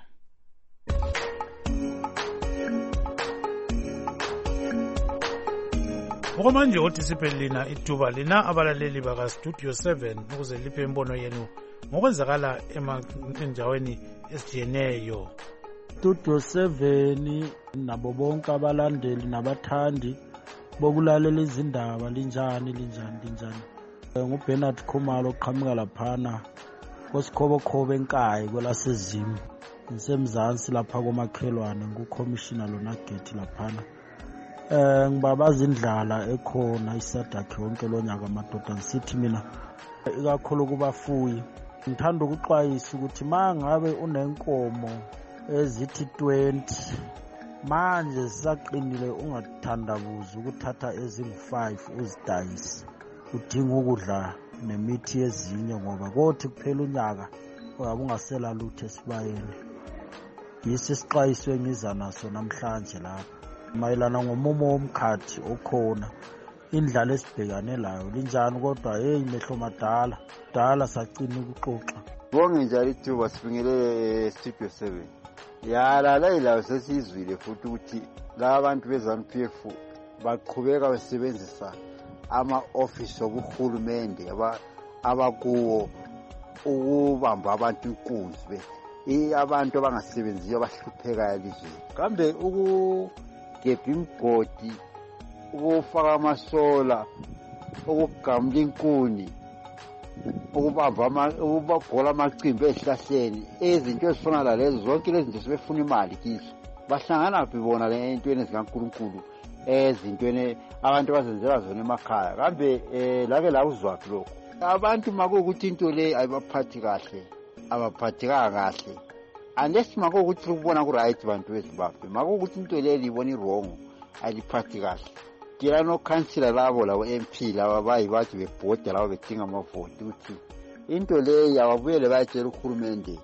Okwamanje othi siphelina ithuba lina abalaleli baka Studio seven ukuze liphe imbono yenu ngokwenzakala endaweni esijiyeneyo. Studio seven nabo bonke abalandeli nabathandi bokulalela izindaba linjani linjani linjani nguBernard Khumalo oqhamuka laphana kosikhobokhobo enkayi kwelasezimu ngisemzansi lapha komakhelwane ngukhomishina lona gate laphana. Eh ngibabaza indlala ekhona isadakhe wonke lonyaka madoda ngisithi mina ikakhulu kubafuyi ngithanda ukuxwayisa ukuthi mangabe unenkomo ezithi twenty manje sisaqinile ungathandabuza ukuthatha ezingu-five uzidayise udinga ukudla nemithi yezinye ngoba kothi kuphela unyaka ungabe ungasela lutho esibayeni. Yisi sixwayiswe ngiza naso namhlanje lapha mayelana ngomumo womkhathi okhona indlala esibhekane layo linjani kodwa hey mehlo madala dala sacina ukuxoxa. Bonke njalo ithuba sifingelele Studio seven. Yalala ilayo sesizwile futhi ukuthi la bantu beZANU P F baqhubeka besebenzisa ama-office obuhulumende abakuwo ukubamba abantu inkunzi abantu abangasebenziyo abahluphekayo elizweni. Kambe ukugebha imigodi, ukufaka amasola, ukugamula inkuni, ukubamba ukubagola amacimbi ezihlahleni, izinto ezifana nalezo zonke lezi zinto sebefuna imali kizo. Bahlangana phi bona le entweni ezikaNkulunkulu ezintweni abantu abazenzela zona emakhaya. Kambe lake la uzwaphi lokho? Abantu makuwukuthi into le ayibaphathi kahle abaphatheka kahle unless makuwukuthi ukubona ku right bantu beZimbabwe makuwukuthi into le libona iwrong ayiphathi kahle. Kila no councilor labo lawo M P laba bayi bathi bebhoda labo bedinga amavoti ukuthi into le yababuyele bayitshela ukhulumende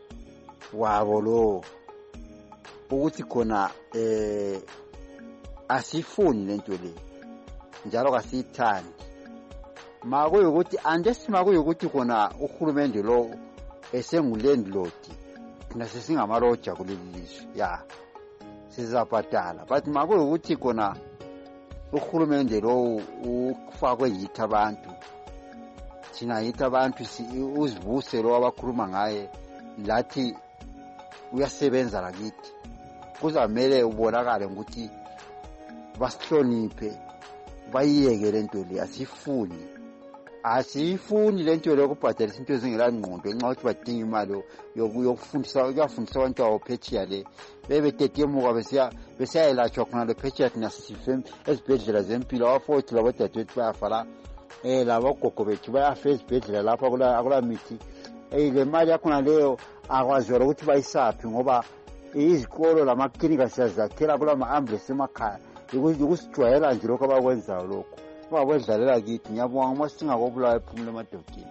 wabo lo ukuthi khona eh asifuni lento le njalo kasithandi. Makuyukuthi unless makuyukuthi khona ukhulumende lo esengulandlord nase singamaroja kuleli lizwe ya sizabhadala but makuyukuthi khona ukhulumende lo ufakwe yitha abantu thina yitha abantu uzivuse lo abakhuluma ngaye lathi uyasebenza lakithi kuzamele ubonakale ukuthi basihloniphe bayiyeke lento le asifuni asifuni lento le ukubhadala izinto ezingela ngqondo nxa uthi badinga imali yokufundisa ukufundisa abantu abaphetshiya le bebe tetemuka besiya besiyayelashwa khona le phetshiya thina sifem ezibhedlela zempilo abafothi labodadewethu bayafala eh labogogo bethu bayafa ezibhedlela lapha akula mithi eh le mali yakhona leyo akwaziwa ukuthi bayisaphi ngoba izikolo lamaklinika siyazakhela kula ma-ambulance emakhaya ukusijwayela nje lokho abakwenzayo lokho bakwedlalela kithi. Ngiyabonga uma singakobulawa ephumule emadodeni.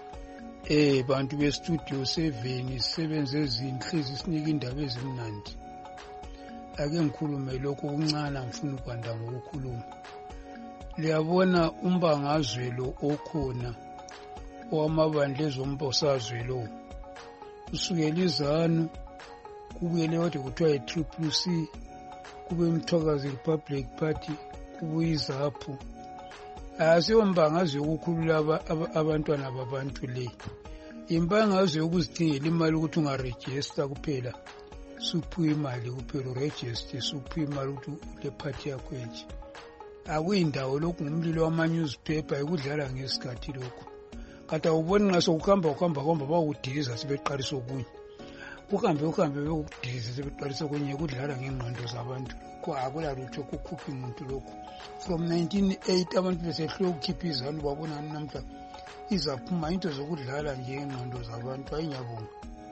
Eh bantu bestudio seven sisebenze ezinhle sisinike indaba ezimnandi. Ake ngikhulume lokho kuncane ngifuna ukwanda ngokukhuluma. Liyabona umbangazwe lo okhona owamabandla ezombosazwe lo usukela iZANU kubuyele wade kuthiwa i-Triple C kube Mthokazi Republic Party kubuye iZAPU. Asiyombangazwe ukukhulula abantwana babantu le. Imbangazwe ukuzidingela imali ukuthi ungaregister kuphela. Suphiwe imali kuphela uregister suphiwe imali ukuthi le party yakho nje. Akuyindawo lokhu ngumlilo wama-newspaper ekudlala ngesikhathi lokho. Kata ubona nxa sokuhamba ukuhamba kwamba bawudiza sebeqalisa okunye. Uhambe uhambe bekudiza sebeqalisa okunye kudlala ngengqondo zabantu. Akula lutho kukhupha umuntu lokho. From nineteen oh eight abantu besehlwe ukukhipha iZANU babona namhla izaphuma into zokudlala nje engqondo zabantu ayinyabonga.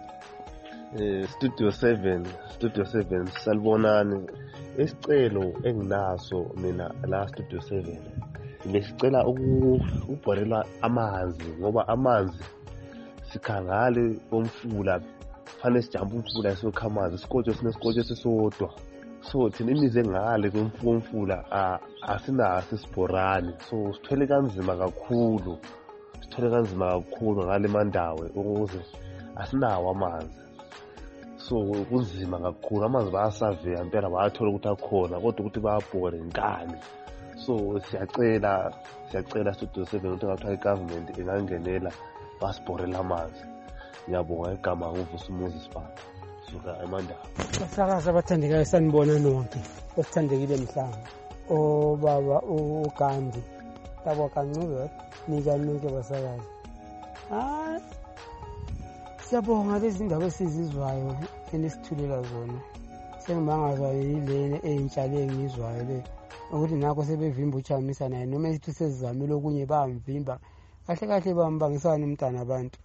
Eh Studio seven Studio seven salibonani isicelo enginaso mina la Studio seven ngisicela ukubholela amanzi ngoba amanzi sikhangale bomfula fanele sijampa umfula esokhamazi isikotho sinesikotho sesodwa so thina imize ngale komfula asinaso isibhorani so sithwele kanzima kakhulu sithwele kanzima kakhulu ngale mandawe ukuze asinawo amanzi so kunzima kakhulu amanzi bayasaveya impela bayathola ukuthi akhona kodwa ukuthi bayabhore nkani so siyacela siyacela Studio seven ukuthi ngathiwa igovernment ingangenela basibhorela amanzi. Ngiyabonga igama nguvusa uMoses Banda suka eMandaba. Basakaza abathandekayo sanibona nonke osithandekile mhlanga obaba uGandhi Tabo kancube nikanike basakazi. Hayi. Siyabonga lezi ndaba esizizwayo enisithulela zona. Sengimangazwa yilene eyintshale engizwayo le. Ukuthi nakho sebevimba uchamisa naye noma isithi sesizamile okunye bamvimba. Kahle kahle bambangisana umntana abantu.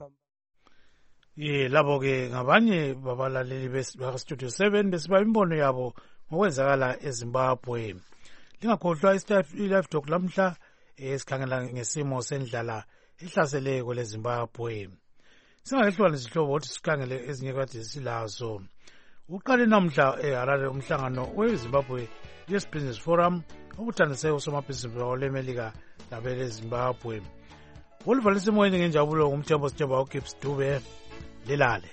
Ye labo ke ngabanye babalaleli be Studio seven besiba imbono yabo ngokwenzakala eZimbabwe. Lingakhohlwa i-live talk lamhla esikhangela ngesimo sendlala ehlasele kwele Zimbabwe. Singakehlwa nesihlobo ukuthi sikhangele ezinye kade silazo. Uqale namhla eHarare umhlangano weZimbabwe Yes Business Forum obuthandise usomabhizinisi bakoLemelika labele Zimbabwe. Ulivalise moyeni ngenjabulo ngumthembo sithemba uGibbs Dube lelale.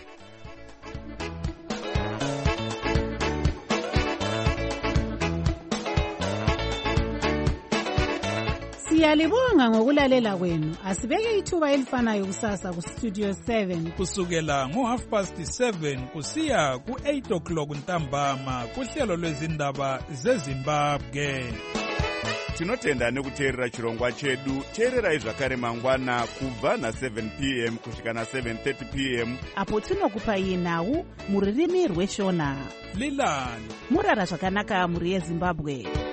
Siyalibonga ngokulalela kwenu. Asibeke ithuba elifanayo kusasa ku Studio seven kusukela ngo half past seven kusiya ku eight o'clock ntambama kuhlelo lwezindaba zeZimbabwe. Tinotenda nekuteerera chirongwa chedu. Teererai zvakare mangwana kubva na seven p m kusvika na seven thirty p m apo tinokupai nhau muririmi rweshona. Lilani murara zvakanaka muri yeZimbabwe.